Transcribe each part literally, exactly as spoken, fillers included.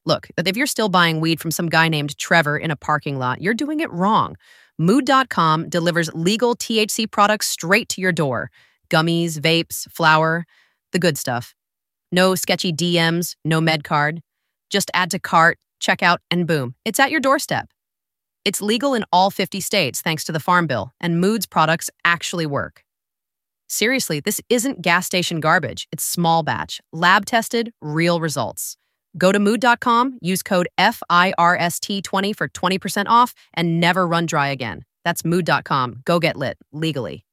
Look, if you're still buying weed from some guy named Trevor in a parking lot, you're doing it wrong. Mood dot com delivers legal T H C products straight to your door. Gummies, vapes, flour, the good stuff. No sketchy D Ms, no med card. Just add to cart, check out, and boom, it's at your doorstep. It's legal in all fifty states thanks to the Farm Bill, and Mood's products actually work. Seriously, this isn't gas station garbage. It's small batch, lab tested, real results. Go to mood dot com, use code F I R S T twenty for twenty percent off, and never run dry again. That's mood dot com. Go get lit, legally.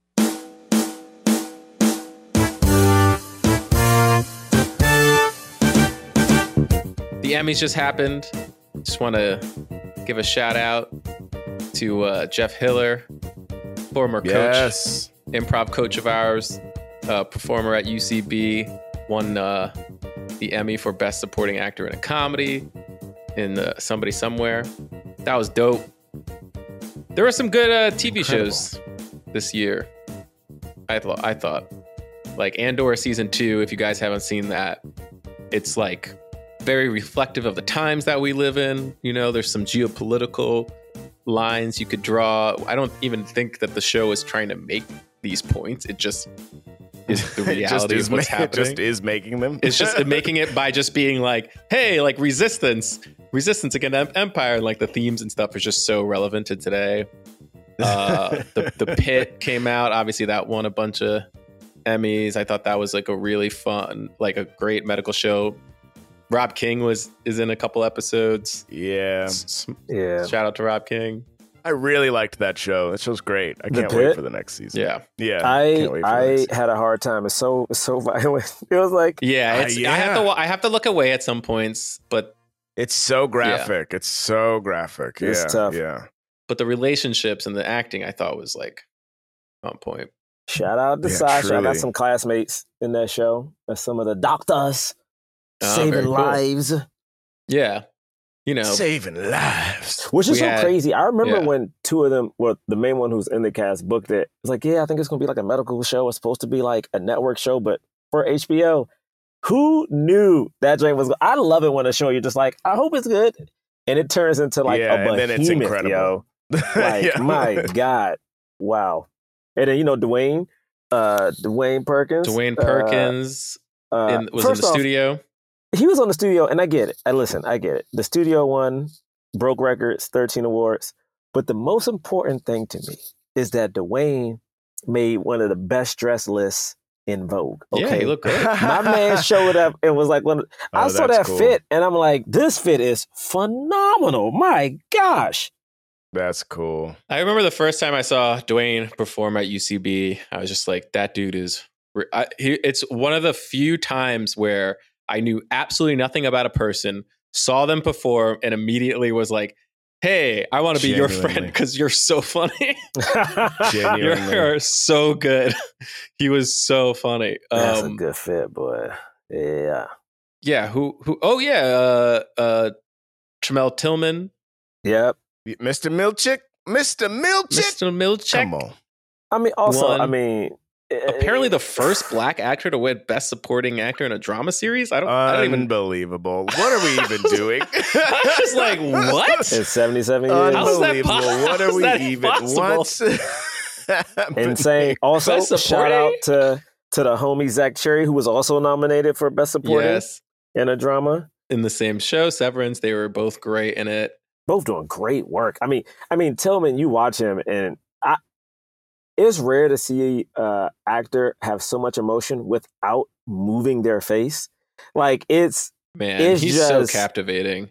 The Emmys just happened. Just want to give a shout out to uh, Jeff Hiller, former coach, yes. improv coach of ours, uh, performer at U C B, won uh, the Emmy for Best Supporting Actor in a Comedy in uh, Somebody Somewhere. That was dope. There were some good uh, T V Incredible. shows this year. I thought, I thought, like Andor season two. If you guys haven't seen that, it's like very reflective of the times that we live in. You know, there's some geopolitical lines you could draw. I don't even think that the show is trying to make these points. It just is the reality is of what's ma- happening. It just is making them. It's just making it by just being like, hey, like resistance, resistance against empire, and like the themes and stuff is just so relevant to today. Uh, the the Pit came out. Obviously, that won a bunch of Emmys. I thought that was like a really fun, like a great medical show. Rob King was is in a couple episodes. Yeah. S- Yeah. Shout out to Rob King. I really liked that show. That show's great. I The can't Pit? wait for the next season. Yeah. Yeah. I can't wait for the I next season. had a hard time. It's so it's so violent. It was like Yeah, Uh, it's, yeah. I have to wa- I have to look away at some points, but It's so graphic. It's so graphic. It's yeah. tough. Yeah. but the relationships and the acting I thought was like on point. shout out to Yeah, Sasha. I truly. got some classmates in that show. That's some of the doctors Oh, very saving cool. lives. Yeah, you know, Saving lives. Which is We so had- crazy. I remember yeah. when two of them, well, the main one who's in the cast booked it. It's like, yeah, I think it's going to be like a medical show. It's supposed to be like a network show, but for H B O. Who knew that joint was? I love it when a show you're just like, I hope it's good, and it turns into like Yeah, a and then behemoth, it's incredible. yo. Like, Yeah. my God, wow. And then you know Dwayne, uh, Dwayne Perkins. Dwayne uh, Perkins uh, in, was in first the off, studio. He was on the studio, and I get it. I listen, I get it. The studio one broke records, thirteen awards. But the most important thing to me is that Dwayne made one of the best dress lists in Vogue. Okay, Yeah, he looked great. my man showed up and was like, one of- I Oh, saw that's that cool. fit, and I'm like, this fit is phenomenal. My gosh. That's cool. I remember the first time I saw Dwayne perform at U C B, I was just like, that dude is. I, he, it's one of the few times where I knew absolutely nothing about a person, saw them perform, and immediately was like, hey, I want to be your friend Genuinely. because you're so funny. Genuinely. You're so good. He was so funny. That's a Um, good fit, boy. Yeah. yeah. Who? Who? Oh yeah. Uh, uh, Tramel Tillman, Yep. Mister Milchick? Mister Milchick? Mister Milchick. Come on. I mean, also, One. I mean, Apparently, eh, the first black actor to win Best Supporting Actor in a Drama Series. I don't. I don't even. Unbelievable. What are we even doing? I was just like, what? it's seventy-seven years. How is that Unbelievable. po- What how are is we that even? possible? What? Insane. Also, Best shout supporting? out to to the homie Zach Cherry, who was also nominated for Best Supporting Yes, in a Drama. in the same show, Severance. They were both great in it. Both doing great work. I mean, I mean, Tillman, you watch him, and I, it's rare to see an actor have so much emotion without moving their face. Like it's Man, It's he's so just- captivating.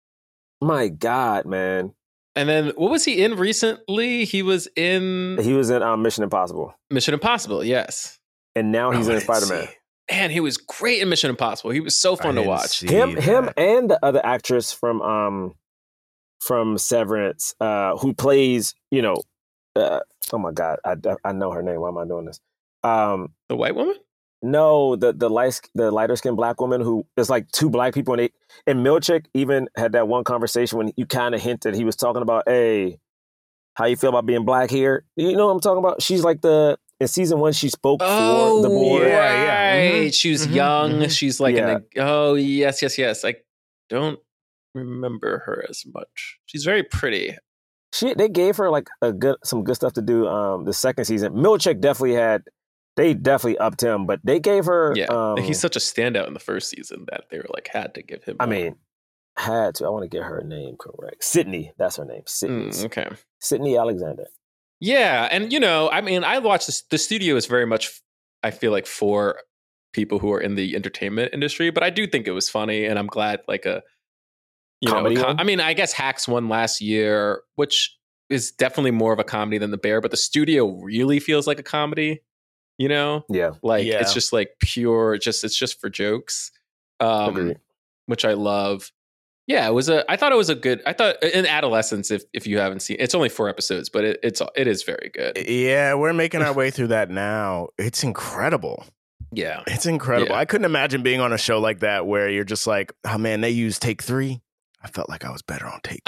my God, man. And then what was he in recently? He was in He was in um, Mission Impossible, Mission Impossible. Yes. and now he's Oh, I in didn't Spider Man. see. Man, he was great in Mission Impossible. He was so I fun to didn't watch. see Him, him, that. and the other actress from um from Severance, uh, who plays, you know, uh, oh my God, I, I know her name. Why am I doing this? Um, The white woman? no, the the light the lighter skinned black woman who is like two black people, and they and Milchick even had that one conversation when you kind of hinted he was talking about, hey, how you feel about being black here? You know what I'm talking about? She's like the in season one she spoke for the board. yeah, yeah. right. Mhm. She was Mhm. young. Mhm. She's like, Yeah. in a, oh, yes, yes, yes. Like, don't remember her as much. She's very pretty. She they gave her like a good some good stuff to do. Um, the second season, Milchick definitely had. They definitely upped him, but they gave her. Yeah, um, he's such a standout in the first season that they were like had to give him. I more. mean, had to. I want to get her name correct. Sydney, that's her name. Sydney. Mm, okay. Sydney Alexander. Yeah, and you know, I mean, I watched this, the studio is very much, I feel like, for people who are in the entertainment industry, but I do think it was funny, and I'm glad like a, you Comedy know, a com- one? I mean, I guess Hacks won last year, which is definitely more of a comedy than The Bear, but the studio really feels like a comedy, you know, Yeah, like Yeah. it's just like pure, just it's just for jokes, um, agreed. which I love. Yeah, it was a. I thought it was a good. I thought in Adolescence, if if you haven't seen, it's only four episodes, but it, it's it is very good. Yeah, we're making our way through that now. It's incredible. Yeah, It's incredible. Yeah. I couldn't imagine being on a show like that where you're just like, oh man, they used take three. I felt like I was better on take.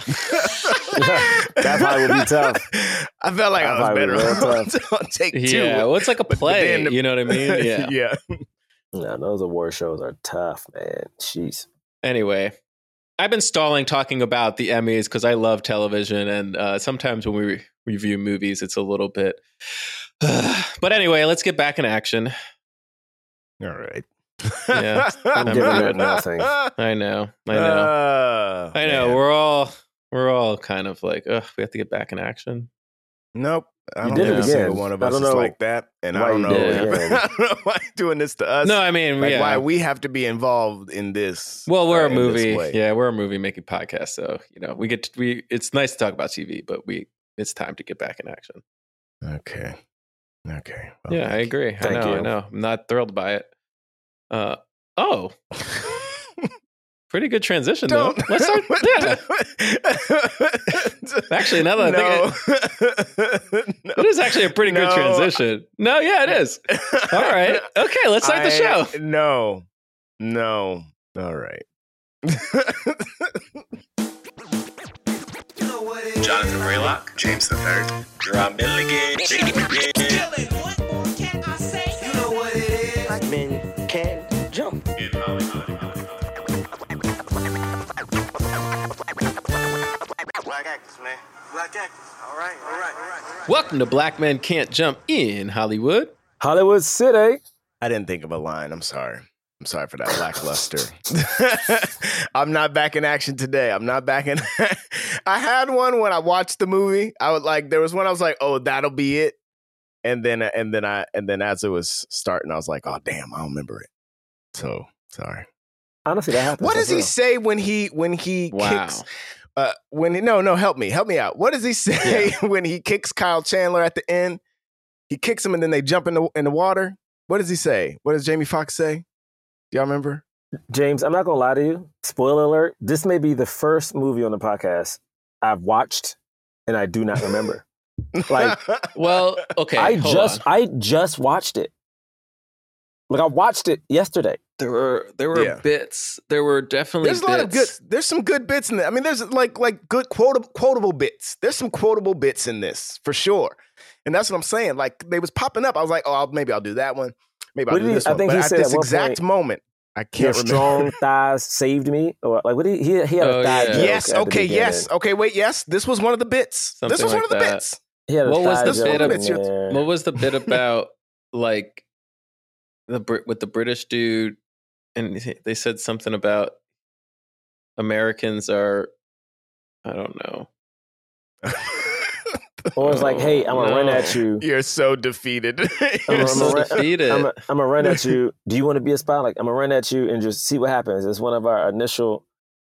That probably would be tough. I felt like That I was probably better would be on, real on take two. yeah. Well, it's like a But- but play. then the- You know what I mean? Yeah. yeah. Yeah, those award shows are tough, man. Jeez. Anyway, I've been stalling talking about the Emmys because I love television, and uh, sometimes when we re- review movies, it's a little bit. But anyway, let's get back in action. All right. Yeah, I'm I'm giving good. it nothing. I know. I know. Uh, I know. man. We're all we're all kind of like, ugh, we have to get back in action. Nope. I You don't did think it a single again. one of I us don't is know like that. And I why don't you know. did it again. I don't know why you're doing this to us. No, I mean, Like yeah. why we have to be involved in this. Well, we're uh, a in this movie. way. Yeah, we're a movie making podcast, so you know we get to, we. It's nice to talk about T V, but we it's time to get back in action. Okay. Okay. Well, yeah, I thank agree. I Thank know. I you. know. I'm not thrilled by it. Uh oh, you. pretty good transition though. Don't. Let's start. Yeah, Actually, now that I think no. it is actually a pretty good No. transition. No, yeah, it is. All right. Okay, let's start the I- show. No. No. All right. Jonathan Raylock, James the Third, Rob Milligan. What more can I say? You know what it is. Black men can't jump. Black actors, man. Black actors. All right, all right, all right, all right. Welcome to Black Men Can't Jump in Hollywood. Hollywood City. I didn't think of a line. I'm sorry. I'm sorry for that lackluster. I'm not back in action today. I'm not back in. I had one when I watched the movie. I was like, there was one I was like, oh, that'll be it. And then, and then I, and then as it was starting, I was like, oh, damn, I don't remember it. So sorry. Honestly, that happens. What That's does he real. say when he when he Wow. kicks? Uh, when he, no, no, help me, help me out. What does he say when he kicks Kyle Chandler at the end? He kicks him and then they jump in the in the water. What does he say? What does Jamie Foxx say? Do y'all remember? James, I'm not going to lie to you. Spoiler alert. This may be the first movie on the podcast I've watched and I do not remember. Like, Well, okay. I hold just on. I just watched it. Like I watched it yesterday. There were there were Yeah. bits. There were definitely There's a lot of good. bits. There's some good bits in there. I mean, there's like like good quotable quotable bits. There's some quotable bits in this for sure. And that's what I'm saying. Like they was popping up. I was like, oh, I'll, maybe I'll do that one. Maybe I'll What do did he- this I one. think But he at said this at one exact point, moment, I Your can't remember. strong thighs saved me. Or like what did he he, he had Oh, a thigh yeah. joke Yes. at the Okay. Yes. beginning. Okay. Wait. Yes. This was one of the bits. Something this was like one of the that. bits. He had a What was thigh the joke bit in of- there. What was the bit about like the Brit with the British dude? And he- they said something about Americans are, I don't know. Or it's like, hey, I'm gonna run No. at you. You're so defeated. I'm You're I'm so a- defeated. I'm gonna run at you. Do you want to be a spy? Like I'm gonna run at you and just see what happens. It's one of our initial.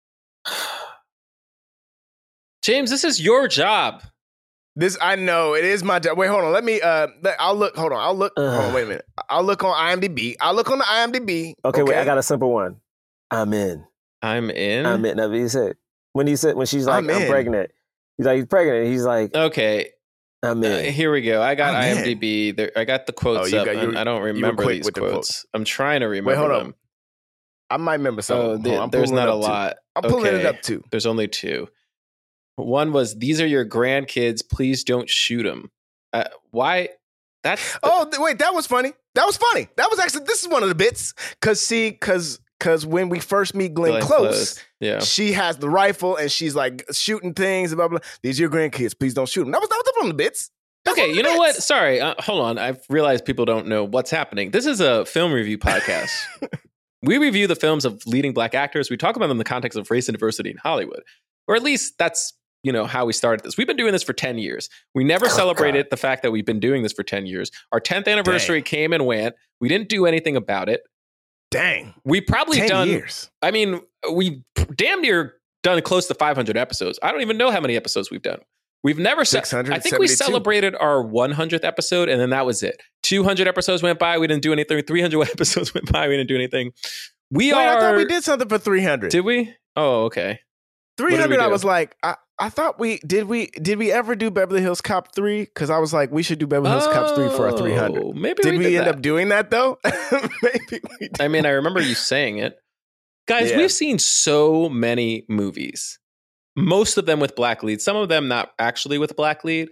James, this is your job. This I know it is my job. Wait, hold on. Let me. Uh, let, I'll look. Hold on. I'll look. Hold on. Wait a minute. I'll look on IMDb. I'll look on the IMDb. Okay, wait. I got a simple one. I'm in. I'm in. I'm in. That's what he said. When he said when she's like, I'm I'm, in. pregnant. He's like, he's pregnant. He's like, Okay, I'm uh, in. here we go. I got I'm in. IMDb. There, I got the quotes Oh, you up. got- you and were- I don't were remember quick these with the quotes. quotes. I'm trying to remember hold on. them. I might remember some. Oh, Hold the- on, I'm there's pulling not it a up, too. lot. I'm pulling it Okay. up too. There's only two. One was, "These are your grandkids. Please don't shoot them." Uh, why? That's Oh th- wait, that was funny. That was funny. That was actually. This is one of the bits. Cause see, cause because when we first meet Glenn, Glenn Close, Close, yeah. she has the rifle and she's like shooting things. Blah blah. These are your grandkids. Please don't shoot them. That was that was from the bits. That's Okay, from you the know what? bits. Sorry, uh, hold on. I've realized people don't know what's happening. This is a film review podcast. We review the films of leading black actors. We talk about them in the context of race and diversity in Hollywood, or at least that's you know how we started this. We've been doing this for ten years. We never Oh, celebrated God. the fact that we've been doing this for ten years. Our tenth anniversary Dang. came and went. We didn't do anything about it. Dang, We probably ten done. years. I mean, we damn near done close to five hundred episodes. I don't even know how many episodes we've done. We've never. Ce- six hundred I think we seventy-two. celebrated our one hundredth episode, and then that was it. two hundred episodes went by. We didn't do anything. three hundred episodes went by. We didn't do anything. We Wait, are. I thought we did something for three hundred. Did we? Oh, okay. three What did we hundred. I do? was like, I, I thought we did. We did we ever do Beverly Hills Cop three? Because I was like, we should do Beverly Hills Cop three for our three hundred. Oh, maybe Did we, we, did end that. up doing that though? Maybe we did. I mean, I remember you saying it, guys. Yeah. We've seen so many movies. Most of them with black leads. Some of them not actually with a black lead.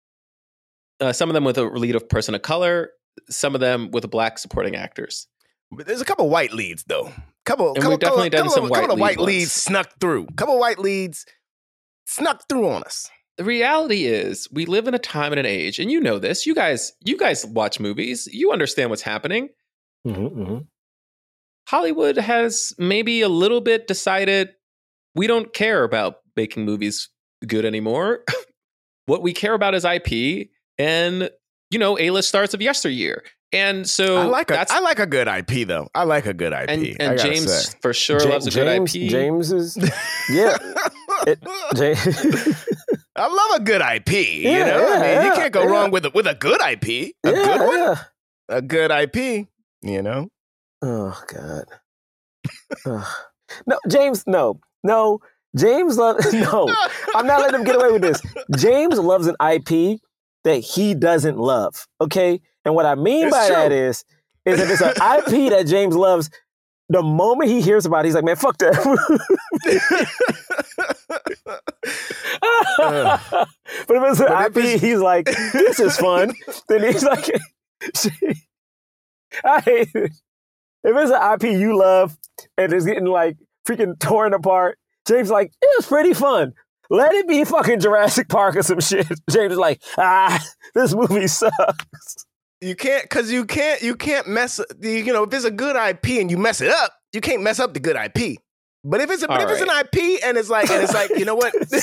Uh, some of them with a lead of person of color. Some of them with black supporting actors. But there's a couple white leads though. Couple, And couple, we've definitely couple, done some couple, white couple of lead white ones. leads snuck through. Couple white leads snuck through on us. The reality is, we live in a time and an age, and you know this. You guys, you guys watch movies. You understand what's happening. Mm-hmm, mm-hmm. Hollywood has maybe a little bit decided we don't care about making movies good anymore. What we care about is I P and, you know, A-list stars of yesteryear. And so I like a, that's I like a good I P though. I like a good I P. and, I and gotta James say. for sure Ja- loves a James, good I P. James is yeah. It, James, I love a good I P. Yeah, you know, I yeah, mean, you yeah, can't go yeah. wrong with a, with a good I P. A yeah, good one, yeah. a good I P. You know, Oh God. Ugh. No, James. No, no. James loves. No, I'm not letting him get away with this. James loves an I P that he doesn't love. Okay, and what I mean It's by true. that is, is if it's an I P that James loves, the moment he hears about it, he's like, man, fuck that. But if it's an But I if P, it's- he's like, this is fun. Then he's like, I hate it. If it's an I P you love and it's getting like freaking torn apart, James is like, it was pretty fun. Let it be fucking Jurassic Park or some shit. James is like, ah, this movie sucks. you can't because you can't you can't mess. You know, if it's a good I P and you mess it up, you can't mess up the good I P. But if it's a, but All if it's an I P and it's like and it's like you know what. if,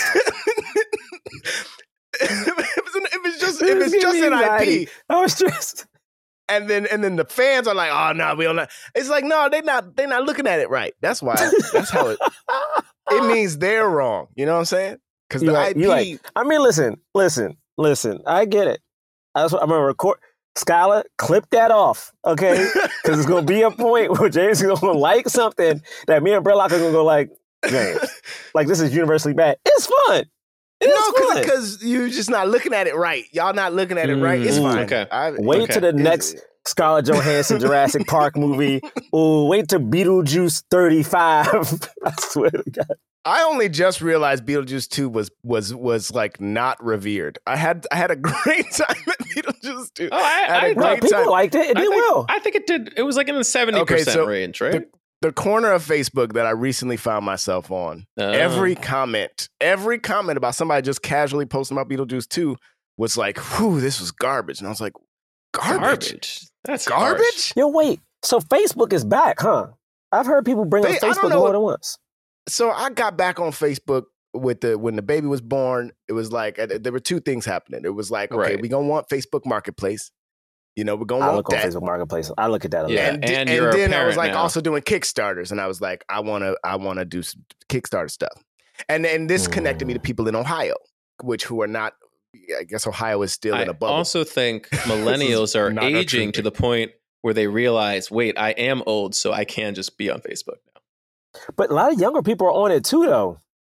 it's an, if it's just if it's just an I P, I was stressed. and then and then the fans are like, oh no, we don't. Know. It's like no, they not they not looking at it right. That's why. That's how it. It means they're wrong. You know what I'm saying? Because You the like, I P. you like, I mean, listen, listen, listen. I get it. That's what I'm gonna record. Skylar, clip that off, okay? Because it's gonna be a point where James is gonna like something that me and Brellock are gonna go like, James, like this is universally bad. It's fun. It's no, fun. because you're just not looking at it right. Y'all not looking at it right. It's Mm, fine. okay. I, Wait Okay. till the It's- next Scarlett Johansson Jurassic Park movie. Oh, wait till Beetlejuice thirty-five. I swear to God. I only just realized Beetlejuice two was was was like not revered. I had I had a great time at Beetlejuice two. Oh, I, had a I, great No, thought, people time. liked it. It I did think, well. I think it did. It was like in the seventy Okay, percent so range, right? The corner of Facebook that I recently found myself on, Oh. every comment, every comment about somebody just casually posting about Beetlejuice two was like, whew, this was garbage. And I was like, garbage? garbage. That's Garbage? harsh. Yo, wait. So Facebook is back, huh? I've heard people bring They- up I don't Facebook know more what- than once. So I got back on Facebook with the when the baby was born. It was like uh, there were two things happening. It was like, okay, Right. we gonna want Facebook Marketplace. You know, we're gonna I want look on that. Facebook Marketplace. I look at that a lot. Yeah. and, di- and and you're a then I was parent like now. also doing Kickstarters, and I was like, I want to, I want to do some Kickstarter stuff, and and this connected me to people in Ohio, which who are not. I guess Ohio is still I in a bubble. also think millennials are not a true aging to thing. the point where they realize, wait, I am old, so I can just be on Facebook now. But a lot of younger people are on it too, though.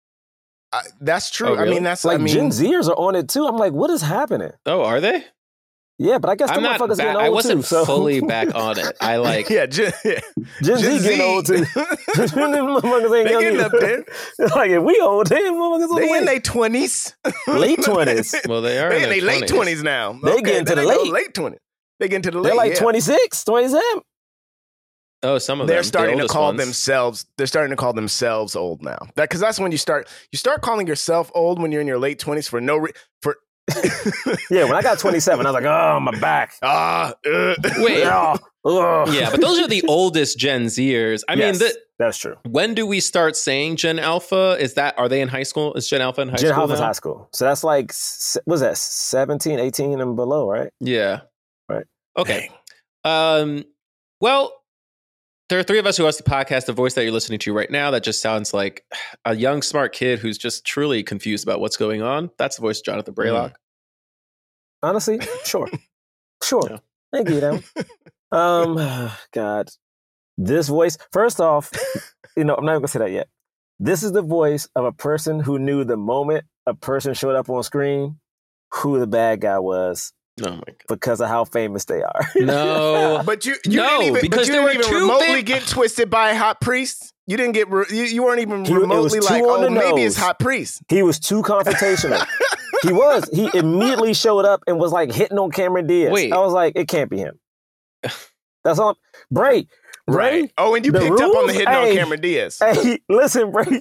I, that's true. Oh, I really? mean, that's Like I mean, Gen Zers are on it too. I'm like, what is happening? Oh, are they? Yeah, but I guess the I'm not. motherfuckers Back, getting old I wasn't too. So fully back on it. I like. yeah, Gen, yeah. Gen, Gen Z getting old too. Them motherfuckers ain't They young getting either. up there. Like if we old, they motherfuckers on the They in way. their twenties, Late twenties. Well, they are. They in in their their late twenties now. They Okay, getting to then the they go late. late twenties. They getting to the late. They're like yeah. twenty-six, twenty-seven. Oh, some of they're them. The starting to oldest call ones. themselves. They're starting to call themselves old now. That because that's when you start. You start calling yourself old when you're in your late twenties for no re- for. Yeah, when I got twenty-seven, I was like, oh, my back. Ah, uh, Wait. Yeah, ugh. Yeah, but those are the oldest Gen Zers. I Yes, mean, the, that's true. when do we start saying Gen Alpha? Is that are they in high school? Is Gen Alpha in high Gen school? Alpha's now? high school. So that's like, s- what was that, seventeen, eighteen and below, right? Yeah. Right. Okay. Um. Well, there are three of us who host the podcast. The voice that you're listening to right now that just sounds like a young, smart kid who's just truly confused about what's going on. That's the voice of Jonathan Braylock. Mm. Honestly, sure. Sure. Yeah. Thank you, Dan. Um, God. This voice, first off, you know, I'm not even going to say that yet. This is the voice of a person who knew the moment a person showed up on screen who the bad guy was Oh my god. because of how famous they are. No. But you, you No, didn't even, because but you there didn't were even two remotely fam- get twisted by a hot priest. You didn't get. Re- you, you weren't even He- it was remotely too like, on oh, the maybe nose. it's hot priest. He was too confrontational. He was. He immediately showed up and was like hitting on Cameron Diaz. Wait. I was like, it can't be him. That's all. Bray. Bray. Right. Oh, and you the picked up on the rules? hitting Hey. on Cameron Diaz. Hey, listen, Bray.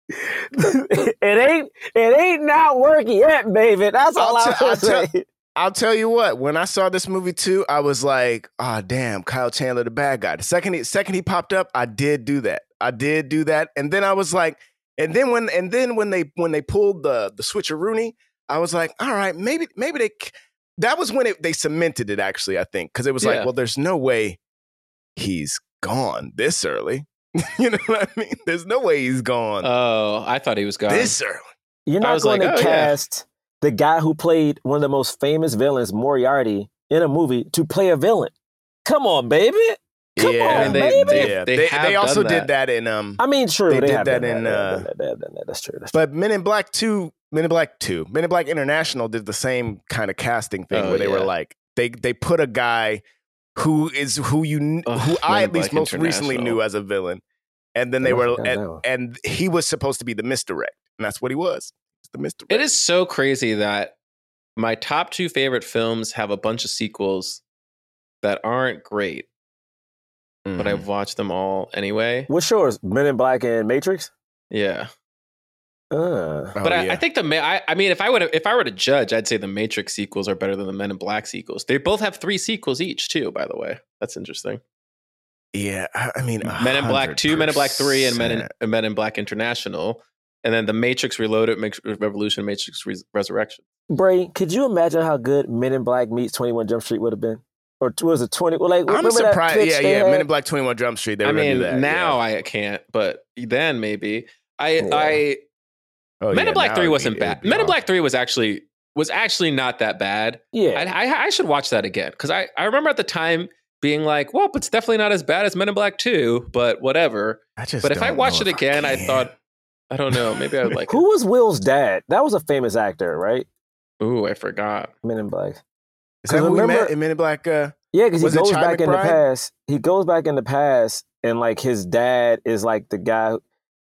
it ain't. It ain't not working yet, baby. That's all I'll I'm te- I'll saying. tell- I'll tell you what. When I saw this movie too, I was like, "Ah, oh, damn, Kyle Chandler, the bad guy." The second he, second he popped up, I did do that. I did do that, and then I was like, and then when and then when they when they pulled the the switcheroony, I was like, all right, maybe maybe they. That was when it, they cemented it. Actually, I think because it was Yeah. like, well, there's no way he's gone this early. You know what I mean? There's no way he's gone Oh, I thought he was gone. this early. You're I not was going like, to oh, yeah. cast the guy who played one of the most famous villains, Moriarty, in a movie to play a villain. Come on, baby. Come Yeah. on, I mean, they- baby. they- yeah, they they, have they also done did that. that in um. I mean, true. They They, did have that done in, They have uh, done that. They have done that. That's true. That's true. But Men in Black two, Men in Black two, Men in Black International did the same kind of casting thing Oh, where they were yeah. like they they put a guy who is who you kn- Ugh, who Men I in at least Black most recently International. knew as a villain, and then they Oh, I were forgot that and, one. and he was supposed to be the misdirect, and that's what he was. He's the misdirect. It is so crazy that my top two favorite films have a bunch of sequels that aren't great, Mhm. but I've watched them all anyway. What's yours? Men in Black and Matrix? Yeah. Uh, Oh, But I, yeah. I think the Ma- I, I mean, if I would if I were to judge, I'd say the Matrix sequels are better than the Men in Black sequels. They both have three sequels each, too. By the way, that's interesting. yeah, I I mean, Men in Black Two, Men in Black Three, and Men in one hundred percent. and Men in Black International, and then the Matrix Reloaded, Matrix Revolution, Matrix Re- Resurrection. Bray, could you imagine how good Men in Black meets twenty-one Jump Street would have been? Or was it twenty? Well, like, I'm remember that surprised. pitch Yeah, they yeah. had? Men in Black twenty-one Jump Street. They were I gonna mean, do that. now yeah. I can't, but then maybe I Yeah. I Oh, Men yeah, in Black now Three it'd be- wasn't it bad. would be Men in awesome. Black Three was actually was actually not that bad. Yeah. I, I I should watch that again because I I remember at the time being like, well, it's definitely not as bad as Men in Black Two, but whatever. I just But if I don't watched know it if again, I can. thought, I don't know, maybe I would like Who was Will's dad? That was a famous actor, right? it. Ooh, I forgot. Men in Black. Is that who we remember- met in Men in Black? Uh, Yeah, because he Was it goes Chi back in the McBride? past. He goes back in the past, and like his dad is like the guy. Who,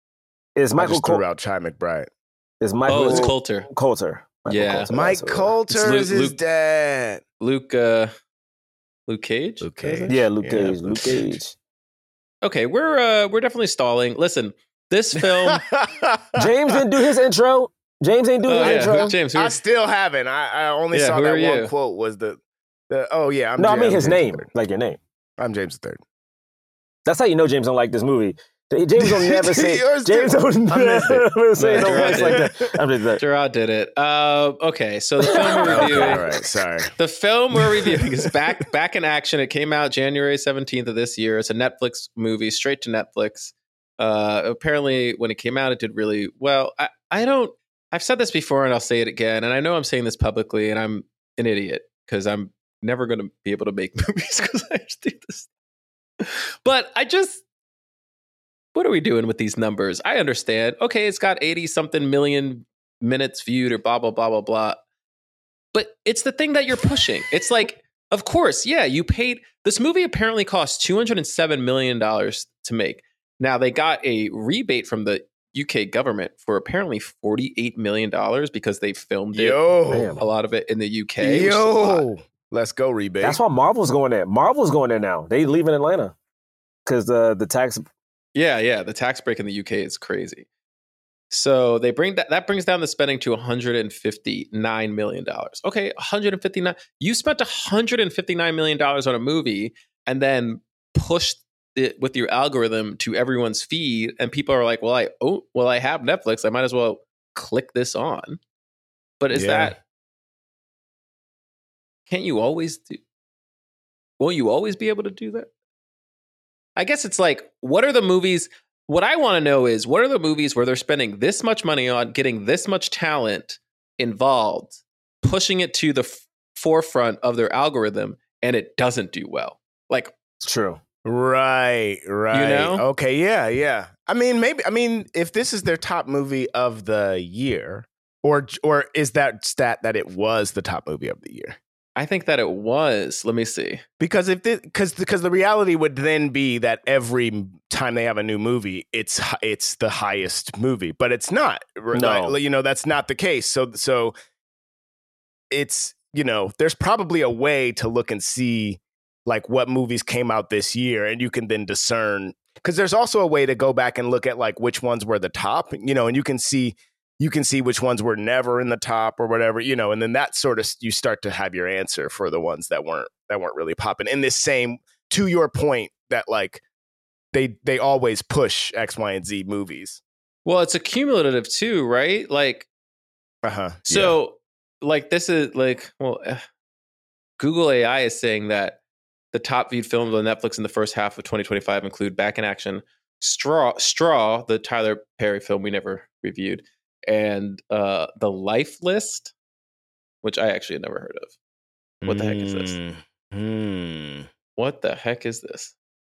is I Michael just threw Col- out Chi McBride. is Michael Oh, it's Coulter. Coulter. Michael Yeah. Coulter, Mike that's what it was. Coulter Luke- is his Luke- dad. Luke uh Luke Cage? Luke Is it? Cage. Yeah, Luke Yeah, Cage. Luke Luke Cage. Okay, we're uh we're definitely stalling. Listen, this film James didn't do his intro. James ain't do Oh, his yeah. intro. James, who, I still haven't. I, I only Yeah, saw who that are one you? quote. Was the the oh yeah. I'm no, I James- mean his I'm James name, the third. like your name. I'm James the third. That's how you know James don't like this movie. James don't never say. Yours James too. don't I missed it. never say No, no Gerard voice like did. that. I'm just that. Gerard did it. Uh, okay, so the film we're Okay, reviewing. all right, sorry. The film we're reviewing is back back in action. It came out January seventeenth of this year. It's a Netflix movie, straight to Netflix. Uh, apparently, when it came out, it did really well. I, I don't. I've said this before, and I'll say it again. And I know I'm saying this publicly, and I'm an idiot because I'm never going to be able to make movies because I just do this. But I just. What are we doing with these numbers? I understand. Okay, it's got eighty something million minutes viewed or blah, blah, blah, blah, blah. But it's the thing that you're pushing. It's like, of course, yeah, you paid. This movie apparently cost two hundred seven million dollars to make. Now, they got a rebate from the U K government for apparently forty-eight million dollars because they filmed it, Yo, Damn. a lot of it in the U K. which is a lot. yo, let's go rebate. That's why Marvel's going there. Marvel's going there now. They leave in Atlanta. because uh, the tax. Yeah, yeah. The tax break in the U K is crazy. So they bring that that brings down the spending to one hundred fifty-nine million dollars. Okay, one hundred fifty-nine. You spent one hundred fifty-nine million dollars on a movie and then pushed it with your algorithm to everyone's feed, and people are like, "Well, I oh, well, I have Netflix. I might as well click this on." But is Yeah. that can't you always do? Won't you always be able to do that? I guess it's like, what are the movies? What I want to know is, what are the movies where they're spending this much money on getting this much talent involved, pushing it to the f- forefront of their algorithm, and it doesn't do well? Like, It's true. Right, right. You know? Okay, yeah, yeah. I mean, maybe. I mean, if this is their top movie of the year, or or is that stat that it was the top movie of the year? I think that it was. Let me see. Because if because because the reality would then be that every time they have a new movie, it's hi- it's the highest movie, but it's not. Right? No. You know, that's not the case. So so it's, you know, there's probably a way to look and see like what movies came out this year, and you can then discern, because there's also a way to go back and look at like which ones were the top, you know, and you can see you can see which ones were never in the top or whatever, you know, and then that sort of, you start to have your answer for the ones that weren't that weren't really popping. In this same, to your point, that like they they always push X, Y, and Z movies. Well, it's a cumulative too, right? Like, Uh huh. so, like, this is like, well, uh, Google A I is saying that the top viewed films on Netflix in the first half of twenty twenty-five include Back in Action, Straw, Straw, the Tyler Perry film we never reviewed, and uh, The Life List, which I actually had never heard of. What the heck is this? Hmm. What the heck is this?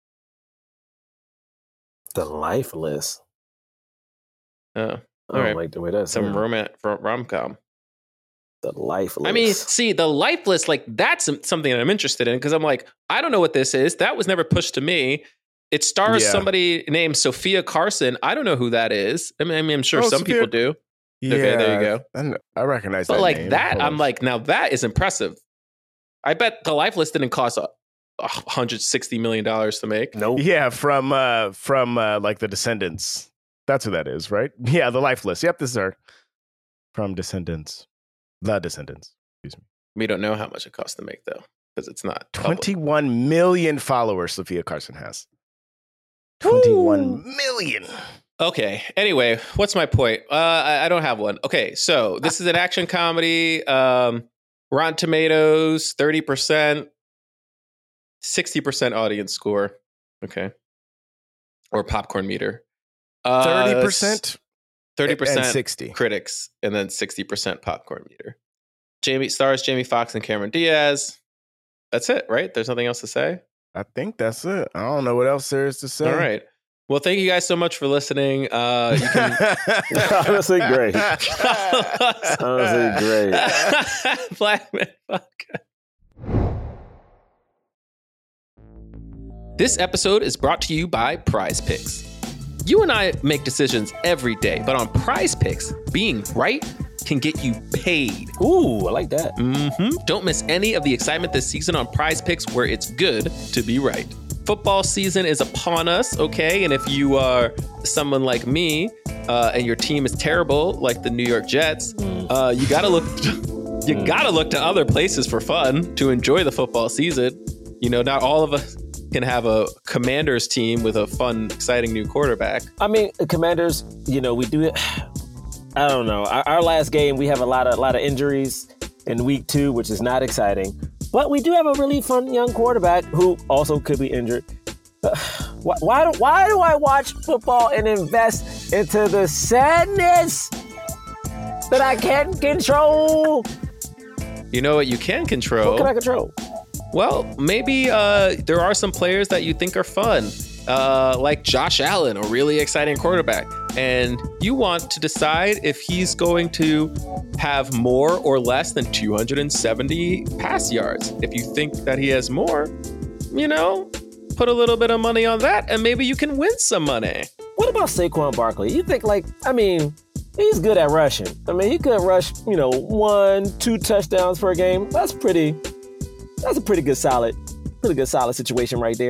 The Life List. Oh, I all don't right. like the way that's Some romance rom com. The Life List. I mean, see, the Life List, like, that's something that I'm interested in, because I'm like, I don't know what this is. That was never pushed to me. It stars Yeah. somebody named Sophia Carson. I don't know who that is. I mean, I mean I'm sure Oh, some Sophia- people do. Yeah, Okay, there you go. I, kn- I recognize But that. like name. that, Hold I'm on. like, now that is impressive. I bet the Life List didn't cost a, a one hundred sixty million dollars to make. nope. Yeah, from uh from uh like The Descendants. That's who that is, right? Yeah, The Life List. Yep, this is her. From Descendants. The Descendants. Excuse me. We don't know how much it cost to make, though, because it's not public. twenty-one million followers Sophia Carson has. twenty-one million. Okay. Anyway, what's my point? Uh, I, I don't have one. Okay, so this is an action comedy. Um, Rotten Tomatoes, thirty percent, sixty percent audience score. Okay. Or popcorn meter. Uh, thirty percent? thirty percent and sixty. critics, and then sixty percent popcorn meter. Jamie stars Jamie Foxx and Cameron Diaz. That's it, right? There's nothing else to say? I think that's it. I don't know what else there is to say. All right. Well, thank you guys so much for listening. Uh, you can Honestly, great. Honestly, great. Black Man Fuck. This episode is brought to you by Prize Picks. You and I make decisions every day, but on Prize Picks, being right can get you paid. Ooh, I like that. Mm-hmm. Don't miss any of the excitement this season on Prize Picks, where it's good to be right. Football season is upon us, okay? And if you are someone like me uh, and your team is terrible, like the New York Jets, uh, you gotta look. You gotta look to other places for fun to enjoy the football season. You know, not all of us can have a Commanders team with a fun, exciting new quarterback. I mean, the Commanders, you know, we do it. I don't know. Our, our last game, we have a lot of a lot of injuries in week two, which is not exciting. But we do have a really fun young quarterback who also could be injured. Uh, why, why, do, why do I watch football and invest into the sadness that I can't control? You know what you can control? What can I control? Well, maybe uh, there are some players that you think are fun, uh, like Josh Allen, a really exciting quarterback. And you want to decide if he's going to have more or less than two hundred seventy pass yards. If you think that he has more, you know, put a little bit of money on that and maybe you can win some money. What about Saquon Barkley? You think, like, I mean, he's good at rushing. I mean, he could rush, you know, one, two touchdowns per game. That's pretty, that's a pretty good solid, pretty good solid situation right there.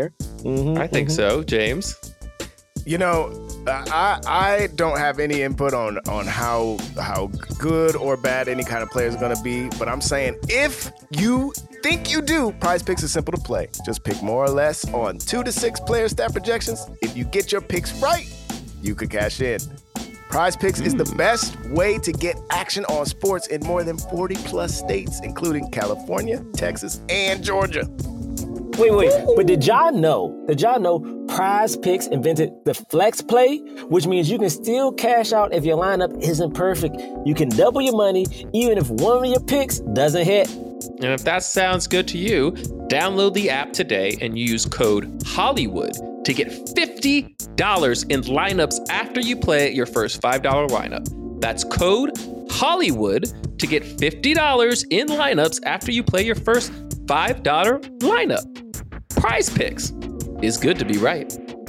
Mm-hmm, I think mm-hmm. so, James. You know, I I don't have any input on on how how good or bad any kind of player is going to be, but I'm saying if you think you do, Prize Picks is simple to play. Just pick more or less on two to six player stat projections. If you get your picks right, you could cash in. Prize Picks mm. is the best way to get action on sports in more than forty plus states, including California, Texas, and Georgia. Wait, wait, but did y'all know, did y'all know Prize Picks invented the flex play, which means you can still cash out if your lineup isn't perfect. You can double your money even if one of your picks doesn't hit. And if that sounds good to you, download the app today and use code Hollywood to get fifty dollars in lineups after you play your first five dollar lineup. That's code Hollywood to get fifty dollars in lineups after you play your first five dollar lineup. Prize Picks is good to be right.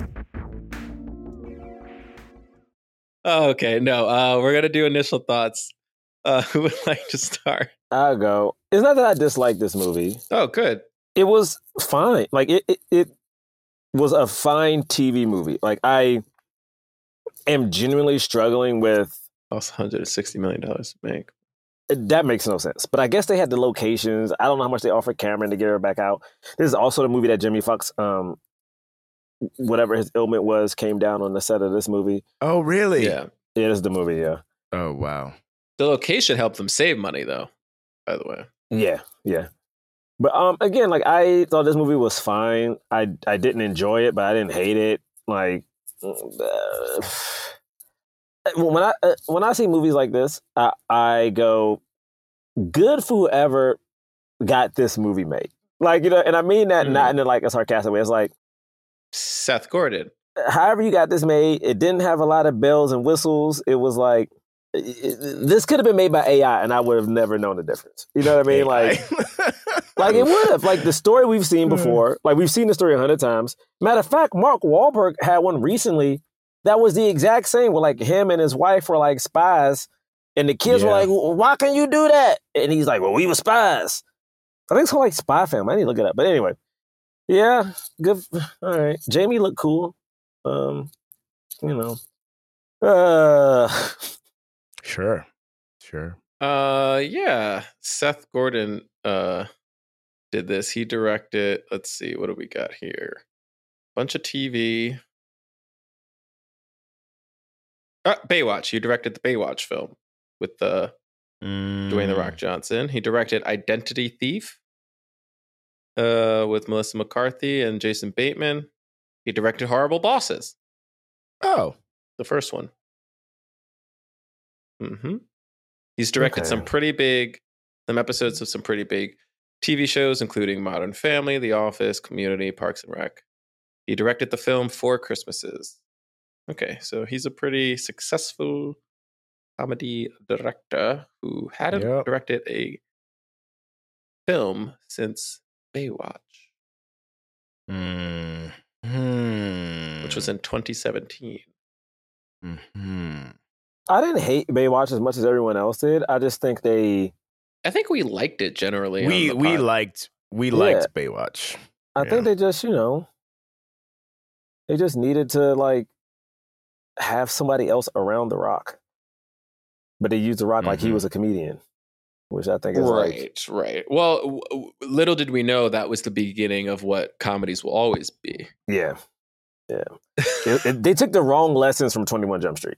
Okay, no, uh, we're going to do initial thoughts. Uh, who would like to start? I'll go. It's not that I dislike this movie. Oh, good. It was fine. Like, it, it, it was a fine T V movie. Like, I am genuinely struggling with... Also one hundred sixty million dollars to make. That makes no sense. But I guess they had the locations. I don't know how much they offered Cameron to get her back out. This is also the movie that Jimmy Fox, um, whatever his ailment was, came down on the set of this movie. Oh, really? Yeah. Yeah, this is the movie, yeah. Oh, wow. The location helped them save money, though, by the way. Yeah, yeah. But um, again, like, I thought this movie was fine. I I didn't enjoy it, but I didn't hate it. Like, uh, when I uh, when I see movies like this, I, I go, good for whoever got this movie made. Like, you know, and I mean that mm. not in a, like a sarcastic way. It's like Seth Gordon. However you got this made, it didn't have a lot of bells and whistles. It was like, it, it, this could have been made by A I, and I would have never known the difference. You know what I mean? Like, like it would have. Like the story we've seen before. Like we've seen the story a hundred times. Matter of fact, Mark Wahlberg had one recently that was the exact same. Where like him and his wife were like spies, and the kids yeah. were like, "Why can you do that?" And he's like, "Well, we were spies." I think it's called like Spy Film. I need to look it up. But anyway, yeah, good. All right, Jamie looked cool. Um, you know, uh, sure, sure. Uh, yeah, Seth Gordon uh did this. He directed. Let's see, what do we got here? Bunch of T V. Uh, Baywatch. He directed the Baywatch film with the mm. Dwayne the Rock Johnson. He directed Identity Thief uh, with Melissa McCarthy and Jason Bateman. He directed Horrible Bosses. Oh, the first one. Mm-hmm. He's directed Okay. some pretty big, some episodes of some pretty big T V shows, including Modern Family, The Office, Community, Parks and Rec. He directed the film Four Christmases. Okay, so he's a pretty successful comedy director who hadn't Yep. directed a film since Baywatch, Mm. Hmm. which was in twenty seventeen. Hmm. I didn't hate Baywatch as much as everyone else did. I just think they, I think we liked it generally. We on the we pod. liked we Yeah. liked Baywatch. I Yeah. think they just, you know, they just needed to like have somebody else around The Rock, but they used The Rock like he Mhm. was a comedian, which I think is right, like, right. Well, w- w- little did we know that was the beginning of what comedies will always be. yeah, yeah. It- it- they took the wrong lessons from twenty-one Jump Street.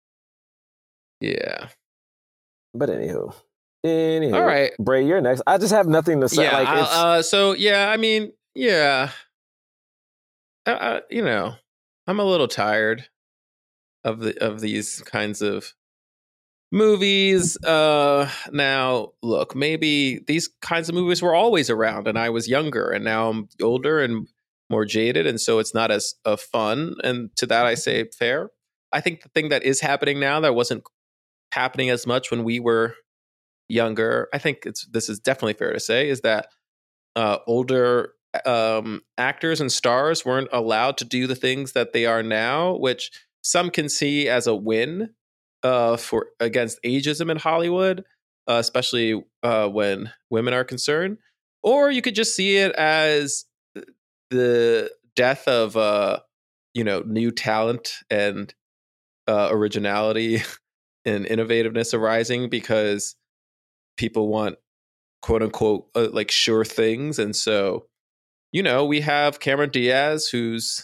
Yeah. But anywho, anywho, All right. Bray, you're next. I just have nothing to say. Yeah. like, I- it's, uh, so yeah, I mean, yeah. Uh, uh, you know, I'm a little tired of the of these kinds of movies. Uh, now, look, maybe these kinds of movies were always around, and I was younger, and now I'm older and more jaded, and so it's not as uh, fun. And to that, I say fair. I think the thing that is happening now that wasn't happening as much when we were younger, I think it's this is definitely fair to say, is that uh, older um, actors and stars weren't allowed to do the things that they are now, which some can see as a win uh, for against ageism in Hollywood, uh, especially uh, when women are concerned, or you could just see it as the death of uh, you know, new talent and uh, originality and innovativeness arising because people want quote unquote uh, like sure things. And so, you know, we have Cameron Diaz, who's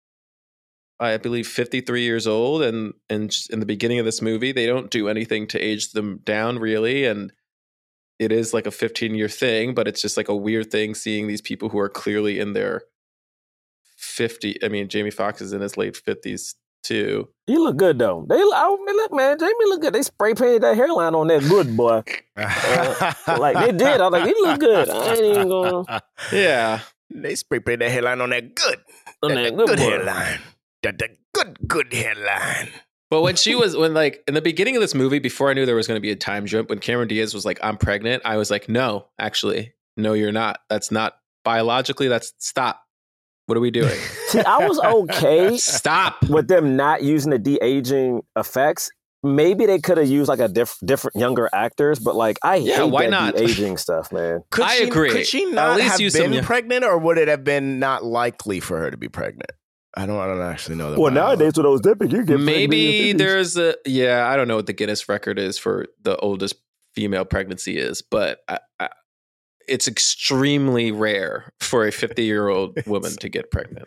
I believe fifty-three years old, and and in the beginning of this movie, they don't do anything to age them down really, and it is like a fifteen year thing, but it's just like a weird thing seeing these people who are clearly in their fifty. I mean, Jamie Foxx is in his late fifties too. He look good though. They, I mean, look, man, Jamie look good. They spray painted that hairline on that good boy. uh, like they did. I was like, he look good. I ain't even gonna. Yeah, they spray painted that hairline on that good, on that, that that good, good boy. hairline. That the good good hairline. But when she was, when like in the beginning of this movie, before I knew there was going to be a time jump, when Cameron Diaz was like, I'm pregnant, I was like, no, actually, no, you're not. That's not biologically, that's stop. What are we doing? See, I was okay Stop. with them not using the de-aging effects. Maybe they could have used like a diff- different younger actors, but like I Yeah, hate why that not? de-aging stuff, man. Could I she, agree. Could she At not least have use been some- pregnant, or would it have been not likely for her to be pregnant? I don't. I don't actually know that. Well, nowadays with those dipping, you get Maybe there's a, yeah, I don't know what the Guinness record is for the oldest female pregnancy is, but I, I, it's extremely rare for a fifty year old woman to get pregnant.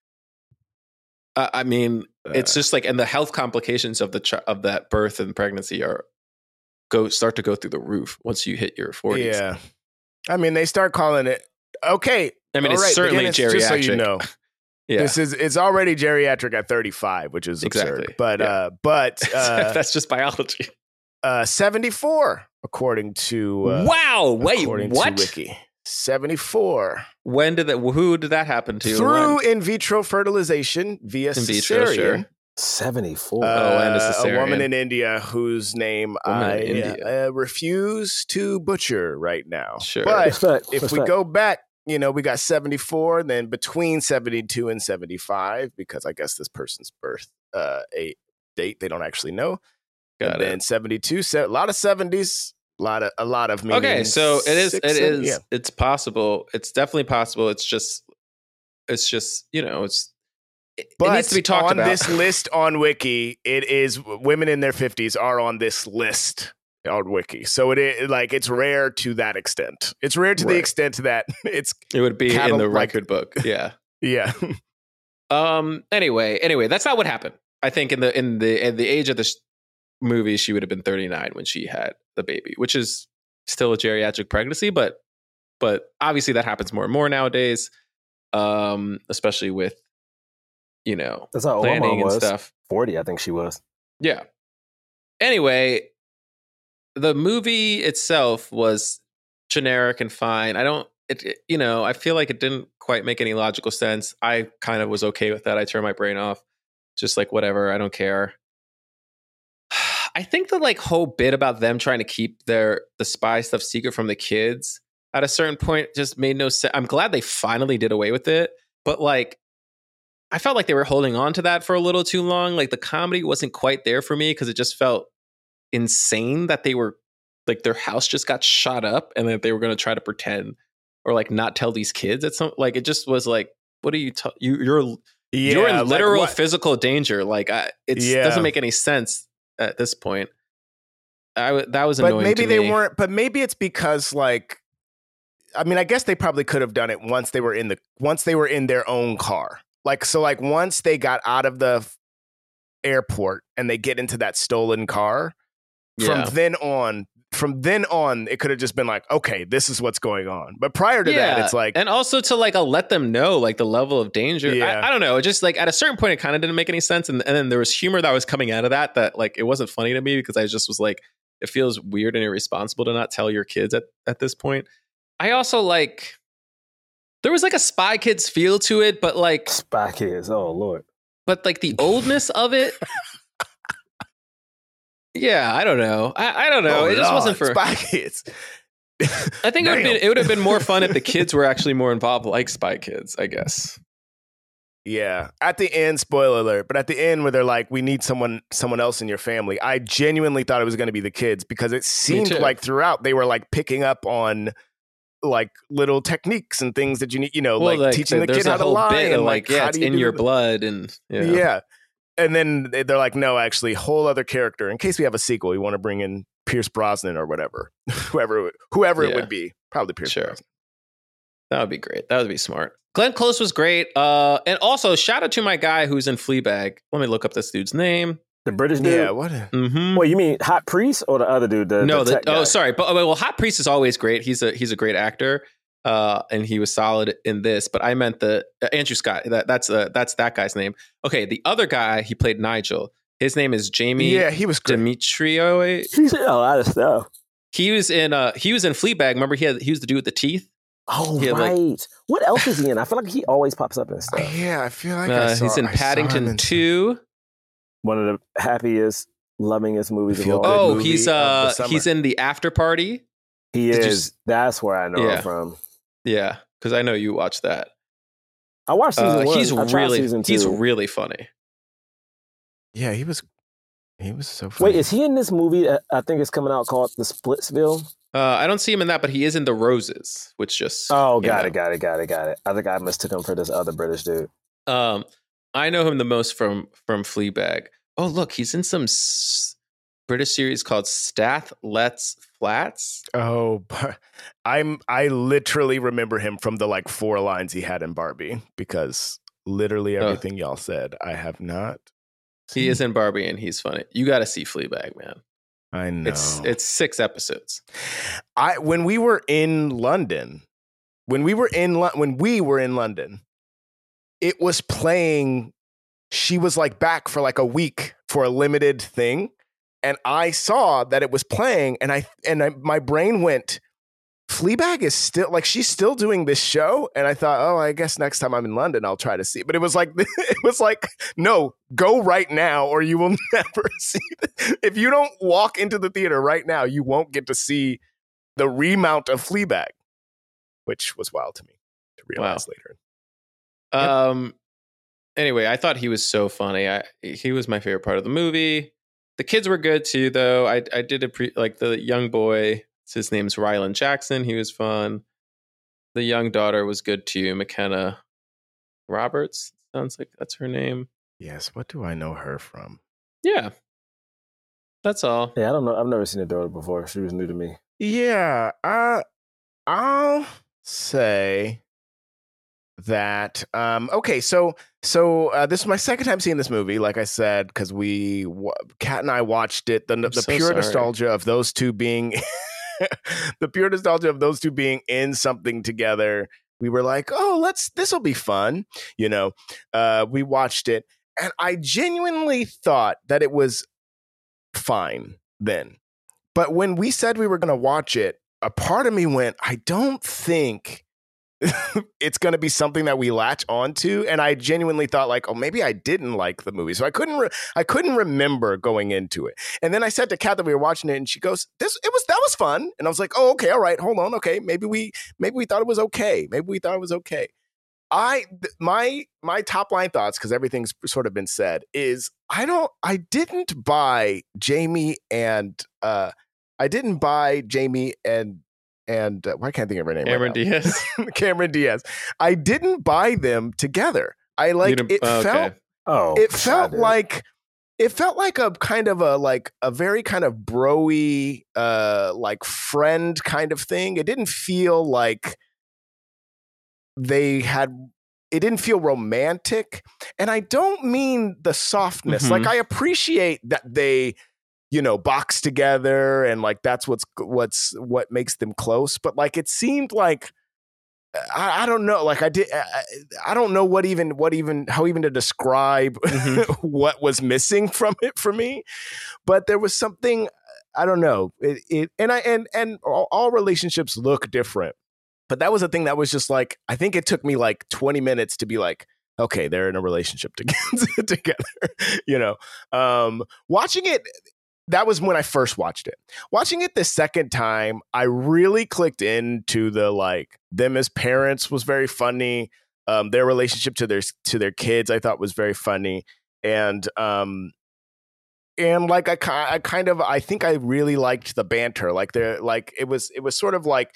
Uh, I mean, it's just like, and the health complications of the ch- of that birth and pregnancy are go start to go through the roof once you hit your forties. Yeah, I mean, they start calling it. Okay, I mean, all it's right, certainly Guinness, geriatric. Just so you know, Yeah, this is it's already geriatric at thirty-five, which is absurd. Exactly. But Yeah. uh, but uh, that's just biology. uh, seventy-four according to uh, Wow! Wait, according what? to Wiki. seventy-four When did that? Who did that happen to? through When? in vitro fertilization via In vitro, cesarean. sure. seventy-four. Uh, Oh, and a a cesarean. woman in India whose name Woman I in India. uh, refuse to butcher right now. Sure. But Respect, if we respect. go back, you know, we got seventy-four, then between seventy-two and seventy-five, because I guess this person's birth uh, a date they don't actually know. Got and it. then seventy-two, se- a lot of seventies, a lot of a lot of meaning Okay, so it is. six, It seven- is. yeah. It's possible. It's definitely possible. It's just. It's just. You know. It's. It, But it needs to be talked on about. this list on Wiki, it is women in their fifties are on this list on Wiki. So it is like it's rare to that extent. It's rare to the Right. extent that it's It would be in cattle- the like- record book. Yeah. yeah. Um. Anyway. Anyway. That's not what happened. I think in the in the in the age of this movie, she would have been thirty-nine when she had the baby, which is still a geriatric pregnancy, but but obviously that happens more and more nowadays. Um. Especially with. You know, That's how old my planning mom and was. stuff. forty, I think she was. Yeah. Anyway, the movie itself was generic and fine. I don't, it, it- you know, I feel like it didn't quite make any logical sense. I kind of was okay with that. I turned my brain off, just like whatever. I don't care. I think the like whole bit about them trying to keep their the spy stuff secret from the kids at a certain point just made no sense. I'm glad they finally did away with it, but like. I felt like they were holding on to that for a little too long. Like the comedy wasn't quite there for me because it just felt insane that they were like their house just got shot up and that they were going to try to pretend or like not tell these kids at some like it just was like what are you ta- you you're Yeah. you're in like literal what- physical danger like I, it Yeah. doesn't make any sense at this point. I w- that was but annoying maybe to they me. weren't, but maybe it's because like I mean, I guess they probably could have done it once they were in the once they were in their own car. Like so like once they got out of the f- airport and they get into that stolen car, Yeah. from then on from then on it could have just been like, okay, this is what's going on. But prior to that, it's like and also to like, I'll let them know like the level of danger. Yeah. I, I don't know. It just like at a certain point, it kind of didn't make any sense. And, and then there was humor that was coming out of that, that like, it wasn't funny to me because I just was like, it feels weird and irresponsible to not tell your kids at, at this point. I also like, there was like a Spy Kids feel to it, but like, Spy Kids. Oh, Lord. but like the oldness of it. Yeah, I don't know. I, I don't know. oh, it just Lord, wasn't for. Spy Kids. I think it would, Damn. been, it would have been more fun if the kids were actually more involved, like Spy Kids, I guess. Yeah. At the end, spoiler alert, but at the end where they're like, we need someone someone else in your family, I genuinely thought it was going to be the kids because it seemed too. like throughout they were like picking up on like little techniques and things that you need, you know, Well, like, like teaching the there's kid a how to whole lie bit and of, like, yeah, how it's do you in do your the- blood, and yeah. yeah. And then they're like, no, actually, whole other character. In case we have a sequel, we want to bring in Pierce Brosnan or whatever, whoever, whoever it Yeah. would be, probably Pierce Sure. Brosnan. That would be great. That would be smart. Glenn Close was great. Uh, and also shout out to my guy who's in Fleabag. Let me look up this dude's name. The British dude. Yeah, what? A, Mm-hmm. Wait, you mean Hot Priest or the other dude? The, no, the the, tech guy? oh, sorry. But well, Hot Priest is always great. He's a he's a great actor, uh, and he was solid in this. But I meant the uh, Andrew Scott. That, that's uh, that's that guy's name. Okay, the other guy, he played Nigel. His name is Jamie yeah, he was great. Demetrio. He's in a lot of stuff. He was in uh he was in Fleabag. Remember, he had he was the dude with the teeth. Oh, Yeah, like- right. What else is he in? I feel like he always pops up in stuff. Yeah, I feel like I Uh, saw, he's in I saw him Paddington in- two. One of the happiest, lovingest movies of Feel all. good Oh, movie he's of the uh summer. he's in the After Party. He Did you is. s- That's where I know Yeah. him from. Yeah, because I know you watched that. I watched season Uh, one. he's I tried really season two. he's really funny. Yeah, he was. He was so funny. Wait, is he in this movie that I think is coming out called The Splitsville? Uh, I don't see him in that, but he is in The Roses, which just Oh, came got out. it, got it, got it, got it. I think I mistook him for this other British dude. Um, I know him the most from from Fleabag. Oh, look, he's in some s- British series called Stath Let's Flats. Oh, but I'm. I literally remember him from the like four lines he had in Barbie because literally Oh. everything y'all said, I have not. He is in Barbie, and he's funny. You got to see Fleabag, man. I know. It's it's six episodes. I when we were in London, when we were in Lo- when we were in London, it was playing. She was like back for like a week for a limited thing, and I saw that it was playing, and I and I, my brain went, Fleabag is still like she's still doing this show, and I thought, oh, I guess next time I'm in London, I'll try to see it. But it was like it was like, no, go right now, or you will never see it. If you don't walk into the theater right now, you won't get to see the remount of Fleabag, which was wild to me to realize Wow. later. Um. Anyway, I thought he was so funny. I he was my favorite part of the movie. The kids were good too, though. I I did appreciate like the young boy. His name's Rylan Jackson. He was fun. The young daughter was good too. McKenna Roberts sounds like that's her name. Yes, what do I know her from? Yeah, that's all. Yeah, I don't know. I've never seen a daughter before. She was new to me. Yeah, uh, I'll say that. Um, okay, so so uh, this is my second time seeing this movie. Like I said, because we w- Kat and I watched it. The the so pure sorry. nostalgia of those two being, the pure nostalgia of those two being in something together. We were like, oh, let's. This will be fun, you know. Uh, we watched it, and I genuinely thought that it was fine then. But when we said we were going to watch it, a part of me went, I don't think it's going to be something that we latch onto. And I genuinely thought like, oh, maybe I didn't like the movie. So I couldn't, re- I couldn't remember going into it. And then I said to Kat that we were watching it and she goes, this, it was, that was fun. And I was like, oh, okay. All right. Hold on. Okay. Maybe we, maybe we thought it was okay. Maybe we thought it was okay. I, th- my, my top line thoughts, because everything's sort of been said, is I don't, I didn't buy Jamie and, uh, I didn't buy Jamie and and uh, why can't I think of her name? Cameron right now? Diaz. Cameron Diaz. I didn't buy them together. I like didn't- it oh, okay. felt Oh, it I felt did. like it felt like a kind of a like a very kind of bro-y uh like friend kind of thing. It didn't feel like they had it didn't feel romantic. And I don't mean the softness. Mhm. Like I appreciate that they you know, box together and like that's what's what's what makes them close. But like it seemed like I, I don't know, like I did, I, I don't know what even what even how even to describe Mhm. what was missing from it for me. But there was something I don't know. It, it and I and and all, all relationships look different. But that was a thing that was just like I think it took me like twenty minutes to be like, okay, they're in a relationship together. together you know, um, watching it. That was when I first watched it. Watching it the second time, I really clicked into the like them as parents was very funny. Um, their relationship to their to their kids, I thought was very funny, and um, and like I, ki- I kind of I think I really liked the banter. Like they're like it was it was sort of like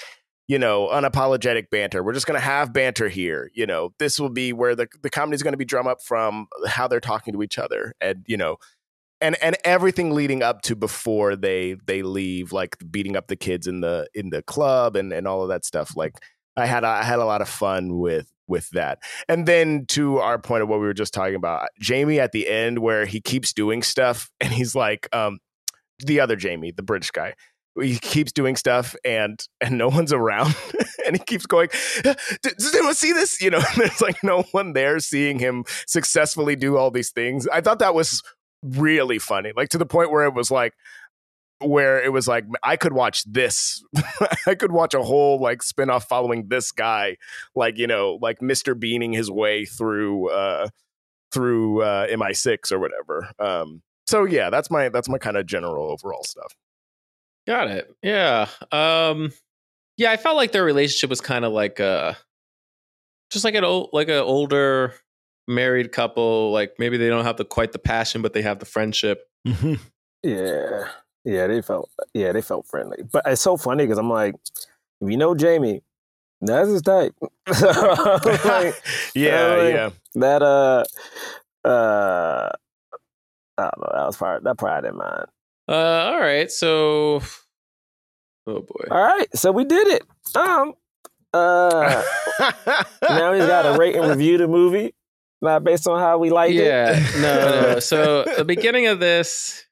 you know, unapologetic banter. We're just going to have banter here. You know, this will be where the, the comedy is going to be drum up from how they're talking to each other. And, you know, and and everything leading up to before they they leave, like beating up the kids in the in the club and, and all of that stuff. Like I had a, I had a lot of fun with with that. And then to our point of what we were just talking about, Jamie at the end where he keeps doing stuff and he's like um, the other Jamie, the British guy. He keeps doing stuff and and no one's around and he keeps going, does anyone see this? You know, there's like no one there seeing him successfully do all these things. I thought that was really funny, like to the point where it was like, where it was like, I could watch this. I could watch a whole like spinoff following this guy, like, you know, like Mister Beaning his way through uh, through uh, M I six or whatever. Um, so yeah, that's my that's my kind of general overall stuff. Got it. Yeah. Um, yeah, I felt like their relationship was kind of like uh just like an old like an older married couple. Like maybe they don't have the quite the passion, but they have the friendship. Mm-hmm. Yeah. Yeah, they felt yeah, they felt friendly. But it's so funny because I'm like, if you know Jamie, that's his type. like, yeah, like, yeah. That uh uh I don't know, that was part that probably didn't mind. Uh, all right, so oh boy. All right, so we did it. Um, uh, now he's got to rate and review the movie, not based on how we liked yeah, it. Yeah, no, no. So the beginning of this,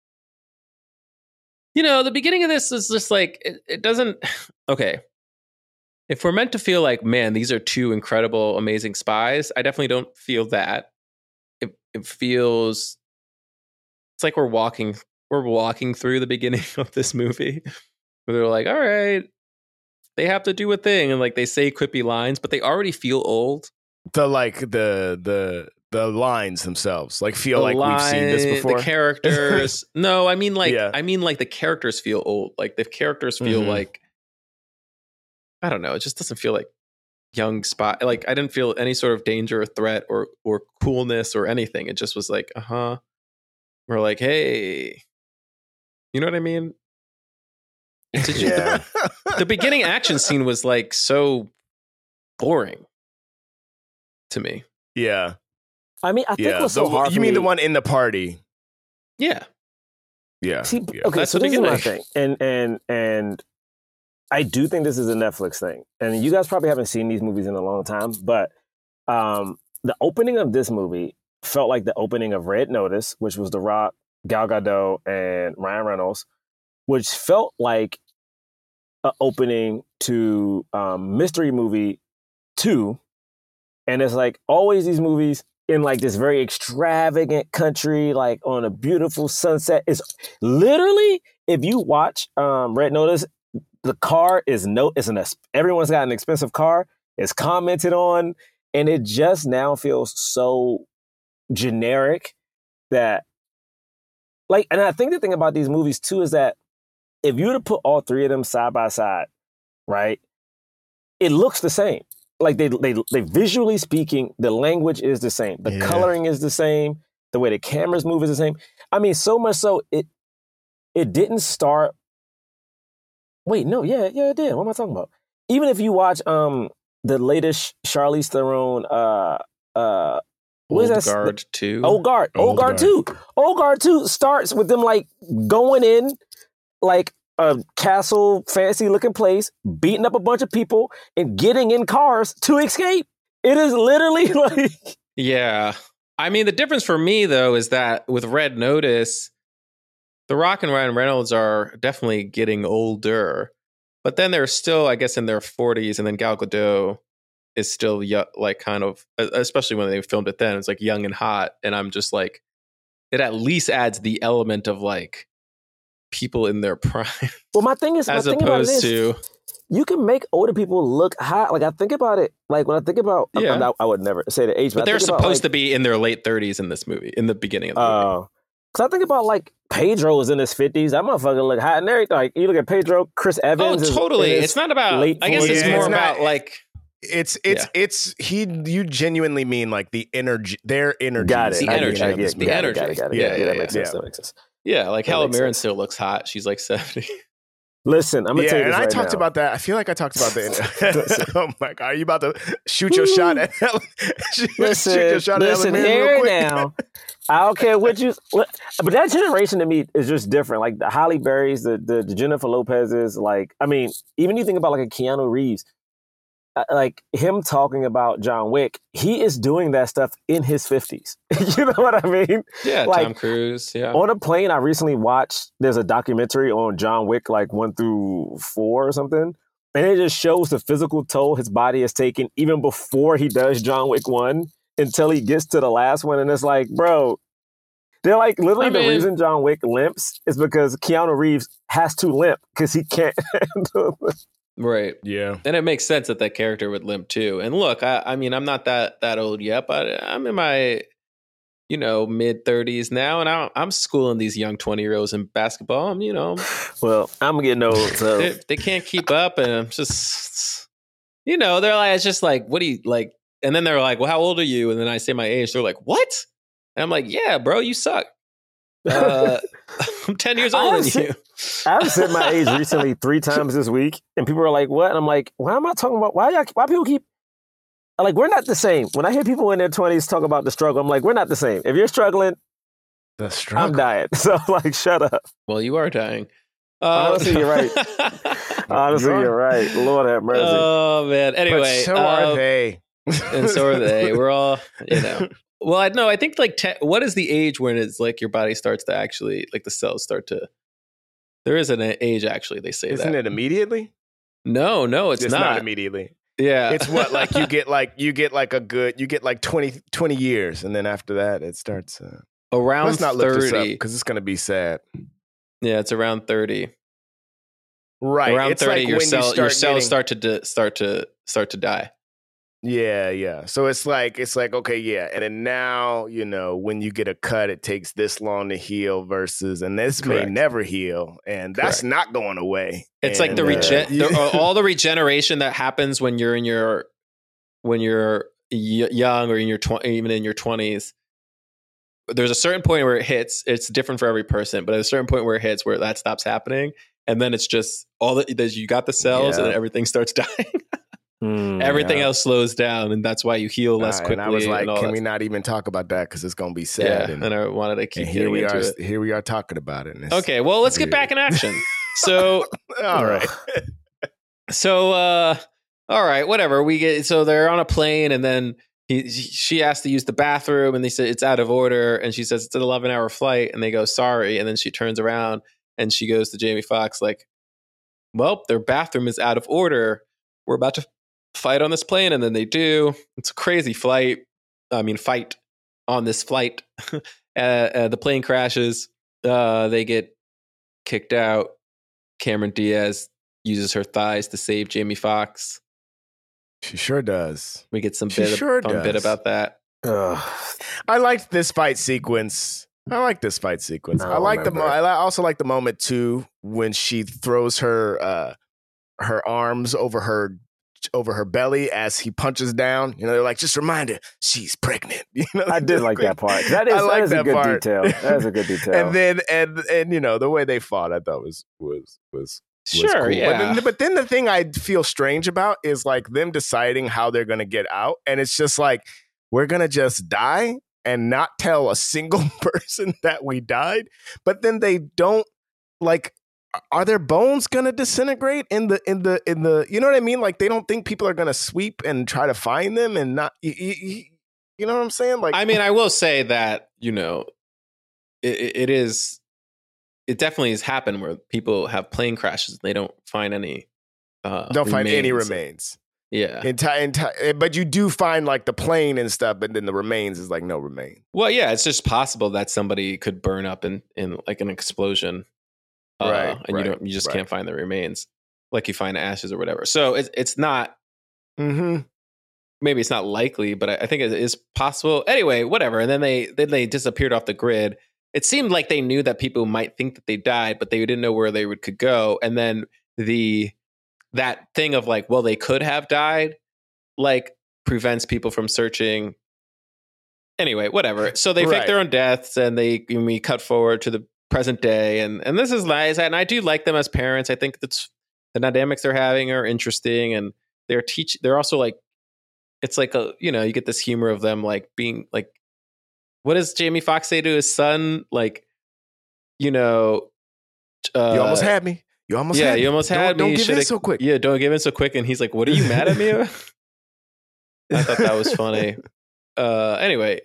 you know, the beginning of this is just like it, it doesn't. Okay, if we're meant to feel like, man, these are two incredible, amazing spies, I definitely don't feel that. It it feels. It's like we're walking. We're walking through the beginning of this movie where they're like, all right, they have to do a thing. And like they say quippy lines, but they already feel old. The like the the the lines themselves like feel The like line, we've seen this before. The characters. no, I mean like Yeah. I mean like the characters feel old. Like the characters feel Mhm. like I don't know, it just doesn't feel like young spot. Like I didn't feel any sort of danger or threat or or coolness or anything. It just was like, uh-huh. We're like, hey. You know what I mean? Did you, Yeah. the beginning action scene was like so boring to me. Yeah. I mean, I think Yeah. what's so The- hard you for mean me, the one in the party? Yeah. Yeah. See, yeah. okay, That's so the this is my beginning. thing, and and and I do think this is a Netflix thing, and you guys probably haven't seen these movies in a long time, but um, the opening of this movie felt like the opening of Red Notice, which was The Rock, Gal Gadot, and Ryan Reynolds, which felt like an opening to um, Mystery Movie two, and it's like always these movies in like this very extravagant country, like on a beautiful sunset. It's literally, if you watch um, Red Notice, the car is no, it's an, everyone's got an expensive car. It's commented on, and it just now feels so generic that, like, and I think the thing about these movies too is that if you were to put all three of them side by side, right, it looks the same. Like they, they, they visually speaking, the language is the same. The Yeah. coloring is the same. The way the cameras move is the same. I mean, so much so it, it didn't start. Wait, no, yeah, yeah, it did. What am I talking about? Even if you watch um the latest Charlize Theron, uh, uh, what is Old that? Guard two. Old Guard. Old, Old Guard, Guard. two. Old Guard two starts with them like going in like a castle, fancy looking place, beating up a bunch of people and getting in cars to escape. It is literally like, Yeah. I mean, the difference for me, though, is that with Red Notice, The Rock and Ryan Reynolds are definitely getting older. But then they're still, I guess, in their forties. And then Gal Gadot is still yo- like kind of, especially when they filmed it then, it's like young and hot. And I'm just like, it at least adds the element of like people in their prime well, my thing is, my as thing about it opposed is, to, you can make older people look hot. Like I think about it, like when I think about, Yeah. I'm not, I would never say the age, but, but I they're think about, supposed like, to be in their late thirties in this movie, in the beginning of the movie. Uh, Cause I think about like Pedro is in his fifties. That motherfucker look hot and everything. Like you look at Pedro, Chris Oh, Evans. is totally. in his It's not about, late I guess it's forties. more It's not- about like, It's it's Yeah. it's he. You genuinely mean like the energy, their energy. Got it. The I energy. get it. I The get it. Got it. energy. Got it. Got it. Yeah, Yeah, yeah, that makes yeah. sense. That makes sense. yeah, like That Helen makes Mirren sense. still looks hot. She's like seventy. Listen, I'm gonna Yeah, tell you and this I right talked now. about that. I feel like I talked about that. Oh my god, are you about to shoot your shot at Helen? shoot Listen, your shot listen at Helen Mirren here real quick? now. I don't care what you, what, but that generation to me is just different. Like the Halle Berrys, the, the the Jennifer Lopez's. Like, I mean, even you think about like a Keanu Reeves, uh, like him talking about John Wick, he is doing that stuff in his fifties. You know what I mean? Yeah, Like, Tom Cruise. Yeah. On a plane, I recently watched, there's a documentary on John Wick, like one through four or something. And it just shows the physical toll his body has taken even before he does John Wick one until he gets to the last one. And it's like, bro, they're like, literally I the mean- reason John Wick limps is because Keanu Reeves has to limp because he can't handle it. Right. Yeah. And it makes sense that that character would limp too. And look, I, I mean, I'm not that that old yet, but I'm in my, you know, mid thirties now, and I, I'm schooling these young twenty year olds in basketball. I'm, you know, Well, I'm getting old, so they, they can't keep up, and I'm just, you know, they're like, it's just like, what do you like? And then they're like, well, how old are you? And then I say my age. They're like, what? And I'm like, yeah, bro, you suck. Uh, I'm ten years I older have than se- you. I've said my age recently three times this week, and people are like, "What?" And I'm like, "Why am I talking about? Why y'all? Why people keep like we're not the same?" When I hear people in their twenties talk about the struggle, I'm like, "We're not the same. If you're struggling, The I'm struggle. dying." So like, shut up. Well, you are dying. Uh, Honestly, you're right. Honestly, You are. you're right. Lord have mercy. Oh man. But Anyway, so uh, are they. and so are they. We're all, you know. Well, I know. I think like, te- what is the age when it's like your body starts to actually, like the cells start to? There is an age actually. They say Isn't that. it immediately? No, no, it's, It's not. not immediately. Yeah, It's what like you get like you get like a good you get like twenty, twenty years, and then after that it starts. Uh, around let's not look this up thirty. because it's gonna be sad. Yeah, it's around thirty. Right, Around it's thirty, like your when cell, you your start cells getting- start to di- start to start to die. Yeah, yeah. So it's like it's like okay, yeah, and then now you know when you get a cut, it takes this long to heal versus, and this Correct. may never heal, and that's Correct. not going away. It's like the And, uh, regen, you- the, all the regeneration that happens when you're in your when you're y- young or in your tw- even in your twenties. There's a certain point where it hits. It's different for every person, but at a certain point where it hits, where that stops happening, and then it's just all that there's- you got the cells, Yeah. and everything starts dying. Mm, Everything yeah. else slows down, and that's why you heal less uh, quickly. and I was like, and all can that we stuff. not even talk about that because it's gonna be Yeah, sad. and, I wanted to keep and here getting we into are. it. Here we are talking about it. and it's- Okay, well, let's get weird. back in action. So, all right. so, uh, all right, whatever. We get so they're on a plane, and then he she has to use the bathroom, and they say it's out of order, and she says it's an eleven hour flight, and they go sorry, and then she turns around and she goes to Jamie Foxx like, well, their bathroom is out of order. We're about to fight on this plane, and then they do. It's a crazy flight. I mean, fight on this flight. uh, uh, the plane crashes. Uh, they get kicked out. Cameron Diaz uses her thighs to save Jamie Foxx. She sure does. We get some She bit, sure fun bit does. about that. Ugh. I liked this fight sequence. I like this fight sequence. I I, don't like the. Mo- remember. I li- also like the moment too when she throws her uh, her arms over her over her belly as he punches down. You know, they're like, just remind her she's pregnant. You know, I did like that part. That is, I like that is that a good part. detail. That is a good detail. And then and and you know the way they fought, I thought was was was was Sure, cool. yeah. But then, but then the thing I feel strange about is like them deciding how they're gonna get out, and it's just like we're gonna just die and not tell a single person that we died. But then they don't like. Are their bones gonna disintegrate in the in the in the? You know what I mean? Like they don't think people are gonna sweep and try to find them and not. You, you, you know what I'm saying? Like I mean, I will say that, you know, it, it- it is, it definitely has happened where people have plane crashes and they don't find any. Uh, don't find any remains. remains. Yeah. Entire, entire, but you do find like the plane and stuff, but then the remains is like no remain. Well, yeah, it's just possible that somebody could burn up in, in like an explosion. Uh, Right, and right, you don't, you just right. can't find the remains, like you find ashes or whatever. So it's it's not, Mm-hmm. maybe it's not likely, but I, I think it is possible. Anyway, whatever. And then they then they disappeared off the grid. It seemed like they knew that people might think that they died, but they didn't know where they would could go. And then the that thing of like, well, they could have died, like prevents people from searching. Anyway, whatever. So they Right. fake their own deaths, and they and we cut forward to the present day, and and this is nice, and I do like them as parents. I think that's the dynamics they're having are interesting, and they're teach. They're also like, it's like a you know you get this humor of them like being like, what does Jamie Foxx say to his son? Like, you know, uh, you almost had me. You almost yeah, had me. you almost had don't, me. Don't give in so quick. Yeah, don't give in so quick. And he's like, "What are you mad at me about?" I thought that was funny. Uh, anyway,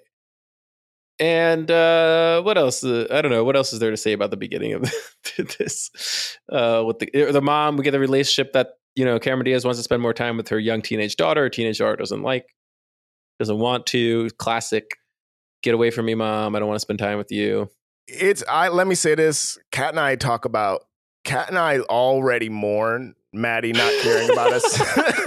and uh, what else? Uh, I don't know. What else is there to say about the beginning of this? Uh, with the the mom, we get the relationship that you know Cameron Diaz wants to spend more time with her young teenage daughter. Her teenage daughter doesn't like, doesn't want to. Classic. Get away from me, mom. I don't want to spend time with you. It's I. Let me say this. Kat and I talk about. Kat and I already mourn Maddie not caring about us.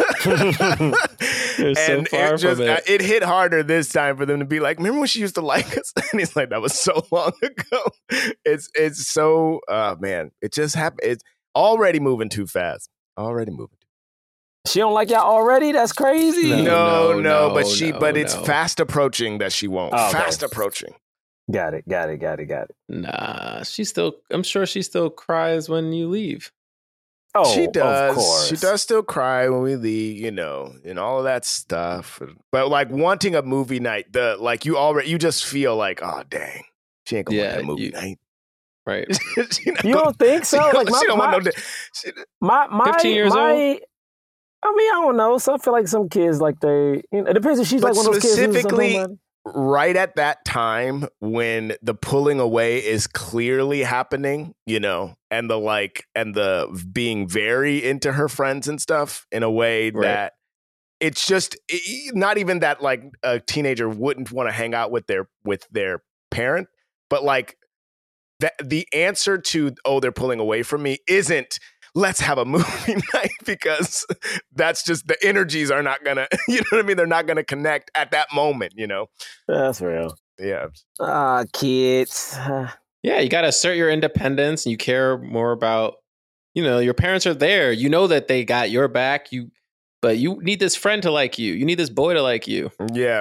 You're so and far it just from it. it hit harder this time for them to be like, remember when she used to like us? And he's like, that was so long ago. It's it's so uh man, it just happened. It's already moving too fast. Already moving. She don't like y'all already? That's crazy. No, No, no, no, no but she no, but it's no. fast approaching that she won't. Oh, okay. Fast approaching. Got it, got it, got it, got it. Nah, she still. I'm sure she still cries when you leave. Oh, She does. Of course. She does still cry when we leave, you know, and all of that stuff. But like wanting a movie night, the like you already you just feel like, oh dang, she ain't gonna Yeah, want that movie you- night. Right. She not You gonna- don't think so? She, Like don't- my, she don't my, want no. She, my, my, fifteen years my, old? I mean, I don't know. So I feel like some kids, like they, you know, it depends if she's But like one of those kids who's specifically- like, right at that time when the pulling away is clearly happening, you know, and the like, and the being very into her friends and stuff in a way Right. that it's just it, not even that like a teenager wouldn't want to hang out with their with their parent, but like that the answer to oh they're pulling away from me isn't let's have a movie night because that's just the energies are not gonna you know what I mean they're not gonna connect at that moment, you know. that's real. Yeah. Ah, kids. Yeah, you got to assert your independence, and you care more about. You know, your parents are there. You know that they got your back. You, but you need this friend to like you. You need this boy to like you. Yeah.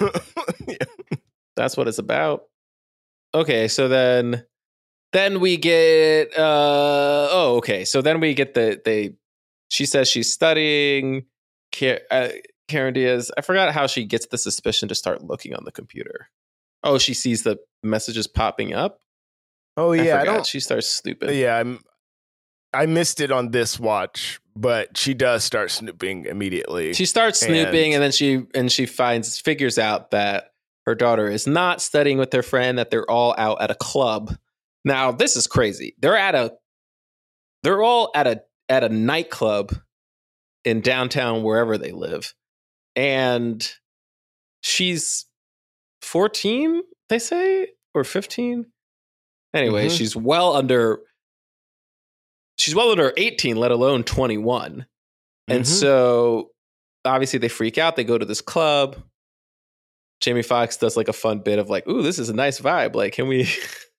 That's what it's about. Okay, so then then we get uh oh okay so then we get the they she says she's studying Car- uh, Cameron Diaz. I forgot how she gets the suspicion to start looking on the computer. Oh, she sees the messages popping up. Oh I yeah, I, forgot. don't. She starts snooping. Yeah, I'm. I missed it on this watch, but she does start snooping immediately. She starts snooping, And- and then she and she finds figures out that her daughter is not studying with their friend. That they're all out at a club. Now this is crazy. They're at a. They're all at a at a nightclub in downtown wherever they live, and she's fourteen. They say or fifteen. Anyway, Mhm. she's well under. She's well under eighteen, let alone twenty-one. And Mhm. so obviously they freak out. They go to this club. Jamie Foxx does like a fun bit of like, ooh, this is a nice vibe. Like, can we,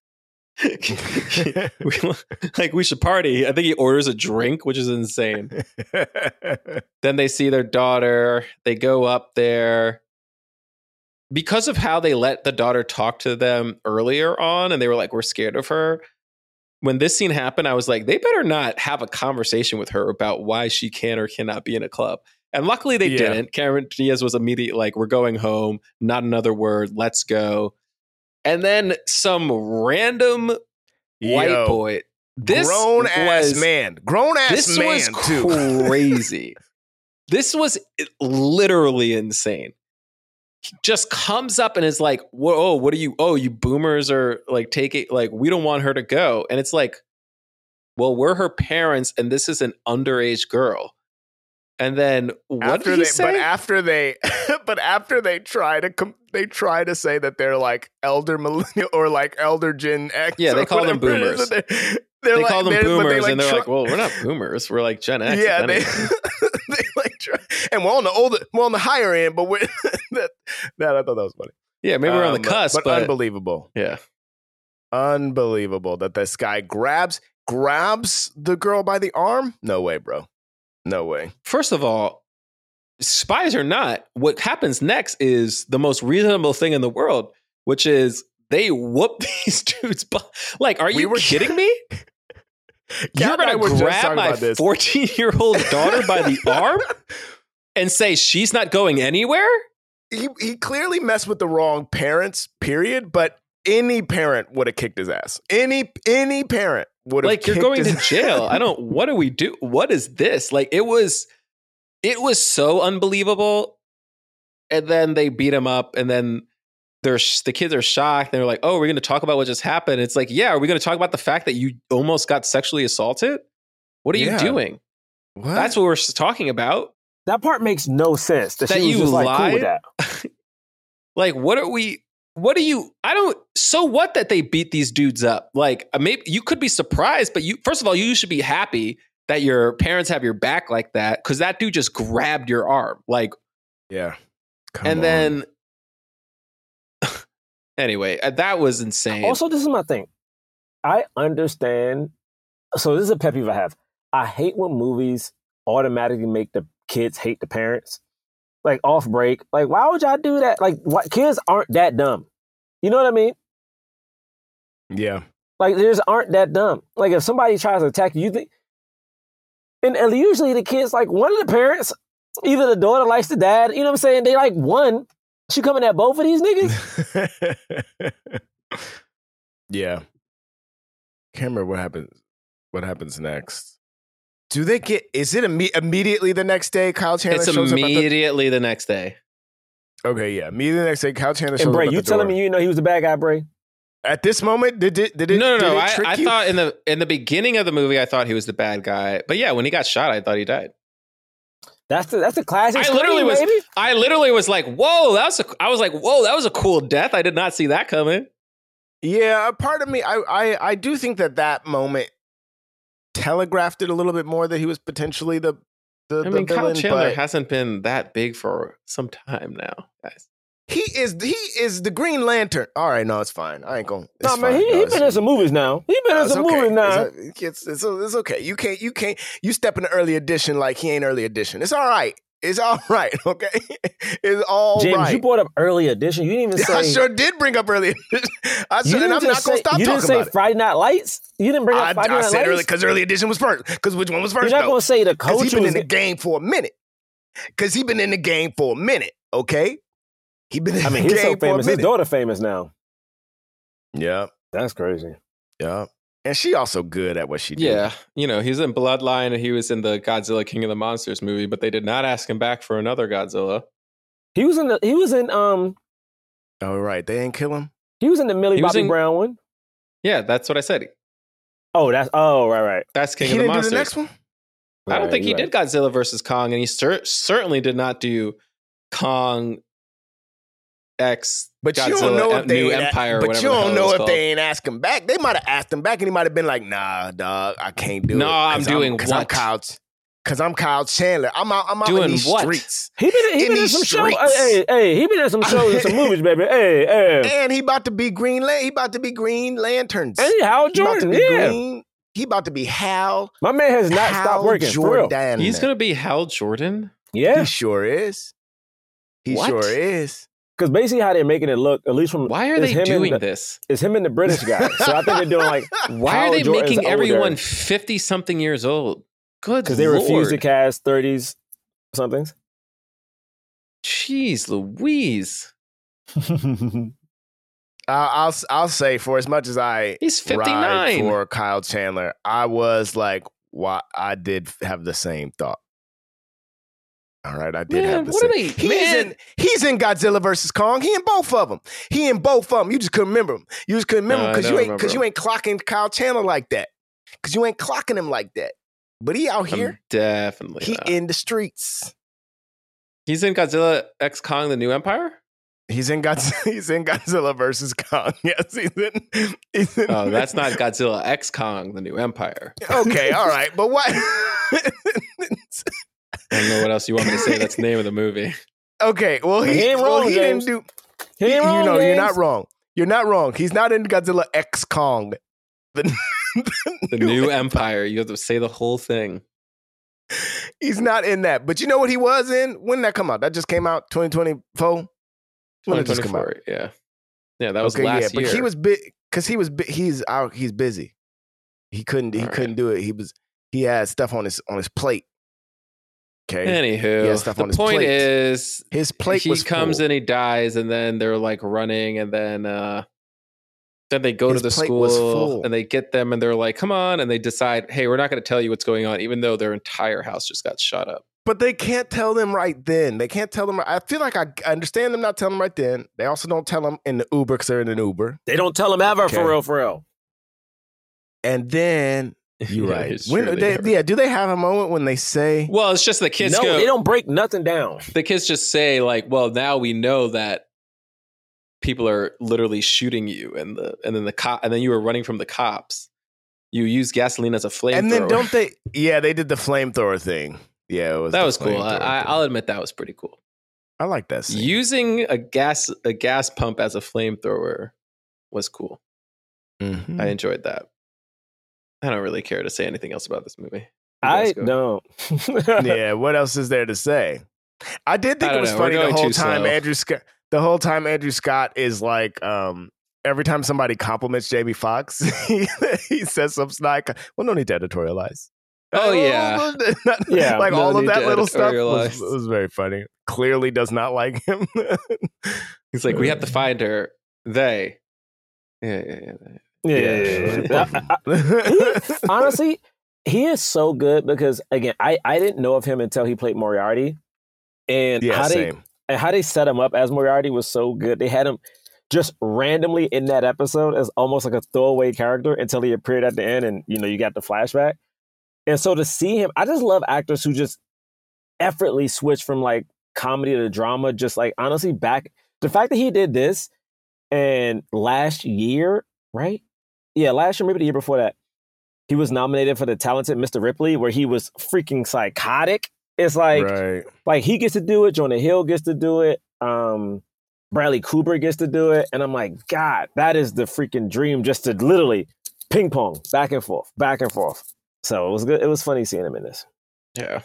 we like we should party. I think he orders a drink, which is insane. Then they see their daughter. They go up there. Because of how they let the daughter talk to them earlier on, and they were like, we're scared of her. When this scene happened, I was like, they better not have a conversation with her about why she can or cannot be in a club. And luckily they Yeah. didn't. Cameron Diaz was immediately like, we're going home. Not another word. Let's go. And then some random white Yo, boy. This grown was, ass man, grown ass This man was too. crazy. This was literally insane. He just comes up and is like, whoa, what are you? Oh, you boomers are like, take it. Like, we don't want her to go. And it's like, well, we're her parents and this is an underage girl. And then what after did he they, say? but after they, but after they try to, com- they try to say that they're like elder millennial or like elder Gen X. Yeah, they or call them whatever it is, boomers. They're, they're they like, call them they're- but boomers they, like, and they're try- like, well, we're not boomers. We're like Gen X. yeah, if they, anything. they like try, and we're on the older, we're on the higher end, but we're that, that I thought that was funny. yeah, maybe we're on the Um, cusp, but, but, unbelievable, yeah. unbelievable that this guy grabs grabs the girl by the arm. No way, bro. No way. First of all, spies or not, what happens next is the most reasonable thing in the world, which is they whoop these dudes. bu- Like, are We you were- kidding me? You're and I gonna were just grab talking my about this. fourteen-year-old daughter by the arm and say she's not going anywhere? He he clearly messed with the wrong parents, period. But any parent would have kicked his ass. Any any parent would have Like, you're kicked going to his jail. I don't. What do we do? What is this? Like, it was, it was so unbelievable. And then they beat him up, and then they're sh- the kids are shocked. They're like, "Oh, we're going to talk about what just happened." It's like, yeah, are we going to talk about the fact that you almost got sexually assaulted? What are Yeah. you doing? What? That's what we're s- talking about. That part makes no sense. That, That she was you just like cool with lied? that. Like, what are we? What do you? I don't. So what that they beat these dudes up? Like, uh, maybe you could be surprised, but you first of all, you should be happy that your parents have your back like that because that dude just grabbed your arm. Like, yeah. Come and on. then anyway, uh, that was insane. Also, this is my thing. I understand. So this is a pet peeve I have. I hate when movies automatically make the kids hate the parents. Like off break. Like, why would y'all do that? Like, what kids aren't that dumb. You know what I mean? yeah. Like, they just aren't that dumb. Like, if somebody tries to attack you, you think. And, and usually the kids, like, one of the parents, either the daughter likes the dad, you know what I'm saying? They like one. She coming at both of these niggas? yeah. Can't remember what happens. What happens next? Do they get? Is it imme- immediately the next day? Kyle Chandler it's shows up at immediately the next day. the. Okay, yeah, immediately the next day. Kyle Chandler shows And Bray, up at you the door. telling me you know he was the bad guy, Bray? At this moment, did it? Did it? No, no, did no. it I, trick I you? thought in the in the beginning of the movie, I thought he was the bad guy. But yeah, when he got shot, I thought he died. That's the that's the classic. I literally scream, was. baby. I literally was like, "Whoa!" That was. A, I was like, "Whoa!" That was a cool death. I did not see that coming. Yeah, a part of me, I, I, I do think that that moment telegraphed it a little bit more that he was potentially the the, I the mean, Kyle villain. Chandler but hasn't been that big for some time now, guys. he is he is the Green Lantern. All right, no, it's fine. I ain't gonna. It's No, man, fine. he, No, he it's- been in some movies now. He been no, in it's some okay. movies now. It's, it's, it's, it's okay. You can't you can't you step in the early edition like he ain't early edition. It's all right. It's all right. Okay, it's all James, right. you brought up early edition. You didn't even say. I sure did bring up early edition. I you said, and didn't I'm just not gonna say- stop You talking didn't say about it. Friday Night Lights. You didn't bring up I, Friday I Night said early Lights. because early edition was first. Because which one was first? You're not though? gonna say the Because coach he's been was. in the game for a minute. Because he's been in the game for a minute, okay? He been in I mean, the he's game so famous. for a His minute. daughter famous now. Yeah, That's crazy. yeah. And she also good at what she do. Yeah, you know, he's in Bloodline and he was in the Godzilla King of the Monsters movie, but they did not ask him back for another Godzilla. He was in the. He was in. Um. All right, they ain't kill him. He was in the Millie He was Bobby in- Brown one. Yeah, that's what I said. Oh, that's. Oh, right, right. That's King he of the didn't Monsters. do the next one? I don't Right, think he you're did Godzilla versus Kong, and he cer- certainly did not do Kong X But Godzilla you don't know if Em- they New ain't a- Empire or But whatever you the hell don't it know was if called. they ain't asked him back. They might have asked him back, and he might have been like, "Nah, dog, I can't do No, it." I'm 'Cause doing Because I'm what? Kyle. Because I'm Kyle Chandler. I'm out. I'm out Doing in these what? streets. He been. He In been in these some shows. streets. Hey, hey, he been in some shows and some movies, baby. Hey, hey. And he about to be Green. Lan- he about to be Green Lanterns. And Hal He about to Jordan. be Yeah, Green. He about to be Hal. my man has not Hal stopped working. For real. Jordan. He's going to be Hal Jordan? Yeah, He sure is. He What? sure is. because basically how they're making it look, at least from Why are it's they him and doing the- this? It's him and the British guy. So I think they're doing like Why Hal are they Jordan's making older. everyone fifty-something years old? Good because they Lord. refuse to cast thirties somethings. Jeez Louise. I'll, I'll I'll say for as much as I He's ride fifty-nine. for Kyle Chandler, I was like, why? I did have the same thought. All right, I did Man, have the what same. are they- he's man. in he's in Godzilla versus Kong. He in both of them. He in both of them. You just couldn't remember him. You just couldn't remember No, I him because don't you ain't remember because you him. ain't clocking Kyle Chandler like that. Because you ain't clocking him like that. But he out I'm here. definitely He not. in the streets. He's in Godzilla X Kong: The New Empire. He's in Godzilla. He's in Godzilla versus Kong. Yes, he's in. He's in Oh, that's not Godzilla X Kong: The New Empire. okay. All right, but what? I don't know what else you want me to say. That's the name of the movie. Okay, well he, He ain't well, wrong, he James. didn't do. He ain't you wrong, know, you're James. not wrong. You're not wrong. He's not in Godzilla X Kong. The, The New Empire. You have to say the whole thing. He's not in that. But you know what he was in? When did that come out? That just came out twenty twenty-four. When did it just come out? twenty twenty-four. Yeah. Yeah, that was okay, last yeah, but year. he was big because he was bu- he's out. He's busy. He couldn't. He All right. couldn't do it. He was. He had stuff on his on his plate. Okay. Anywho, He had stuff the on his point plate. is, His plate he was comes full. and he dies, and then they're like running, and then uh, then they go His to the plate was school, full. and they get them, and they're like, "Come on!" And they decide, "Hey, we're not going to tell you what's going on," even though their entire house just got shot up. But they can't tell them right then. They can't tell them. I feel like I understand them not telling them right then. They also don't tell them in the Uber because they're in an Uber. They don't tell him ever Okay. for real, for real. And then you're Yeah, right. it's When, true, they, they never- yeah, do they have a moment when they say, Well, it's just the kids no, go. they don't break nothing down. The kids just say like, "Well, now we know that people are literally shooting you," and the and then the cop, and then you were running from the cops. You use gasoline as a flamethrower. and then don't they? Yeah, they did the flamethrower thing. Yeah, it was That the was cool. I, flamethrower I, thing. I'll admit that was pretty cool. I like that scene. Using a gas a gas pump as a flamethrower was cool. Mhm. I enjoyed that. I don't really care to say anything else about this movie. You I guys go. don't. Yeah, what else is there to say? I did think I it don't was know. We're funny the going whole too time slow. Andrew Scott. The whole time Andrew Scott is like, um, every time somebody compliments Jamie Foxx, he, he says some snide. Well, no need to editorialize. Oh, yeah. Yeah, like no all of need that to little stuff was, editorialize. was very funny. Clearly does not like him. He's like, we have to find her. They. Yeah, yeah, yeah. Yeah, yeah, yeah, yeah. I- I- he- honestly, he is so good because again, I, I didn't know of him until he played Moriarty, and yeah, how they same. and how they set him up as Moriarty was so good. They had him just randomly in that episode as almost like a throwaway character until he appeared at the end, and you know you got the flashback. And so to see him, I just love actors who just effortlessly switch from like comedy to drama. Just like honestly, back the fact that he did this and last year, right? Yeah, last year, maybe the year before that, he was nominated for the Talented Mister Ripley, where he was freaking psychotic. It's like, right. like he gets to do it, Jonah Hill gets to do it, um, Bradley Cooper gets to do it, and I'm like, God, that is the freaking dream, just to literally ping pong back and forth, back and forth. So it was good. It was funny seeing him in this. Yeah.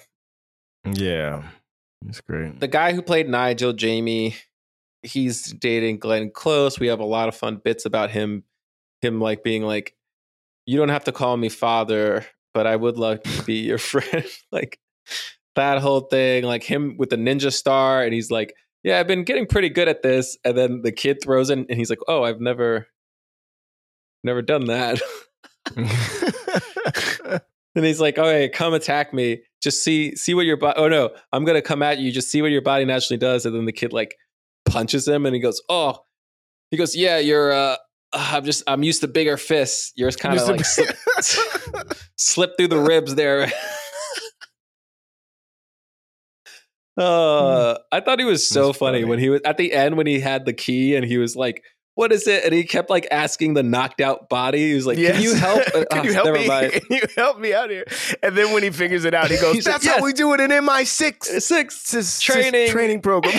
Yeah, it's great. The guy who played Nigel, Jamie, he's dating Glenn Close. We have a lot of fun bits about him, him like being like, you don't have to call me father, but I would love to be your friend. Like that whole thing, like him with the ninja star. And he's like, yeah, I've been getting pretty good at this. And then the kid throws in and he's like, oh, I've never, never done that. And he's like, okay, come attack me. Just see, see what your body, oh no, I'm going to come at you. Just see what your body naturally does. And then the kid like punches him and he goes, oh, he goes, yeah, you're, uh, I'm just, I'm used to bigger fists. Yours kind of like slip, slip through the ribs there. uh, I thought he was so That's funny, funny. when he was at the end, when he had the key and he was like, what is it? And he kept like asking the knocked out body. He was like, Yes. can you help? Can Oh, you help never me? mind. Can you help me out here? And then when he figures it out, he goes, He's like, that's yes. how we do it in M I six. Six Sis- training. sis- training program.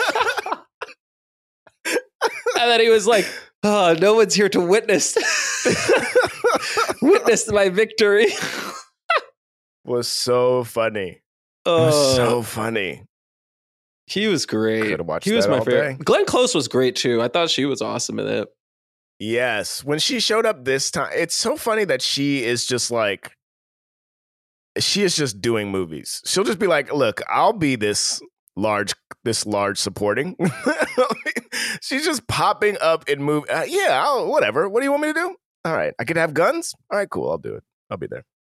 And then he was like, oh, no one's here to witness. Witness my victory. Was so funny. It Oh, was so funny. he was great. Could've watched He was that my all favorite. day. Glenn Close was great too. I thought she was awesome in it. Yes. When she showed up this time, it's so funny that she is just like, she is just doing movies. She'll just be like, look, I'll be this large, this large supporting. She's just popping up in movie. Uh, yeah, I'll, whatever. What do you want me to do? All right. I could have guns. All right, cool. I'll do it. I'll be there.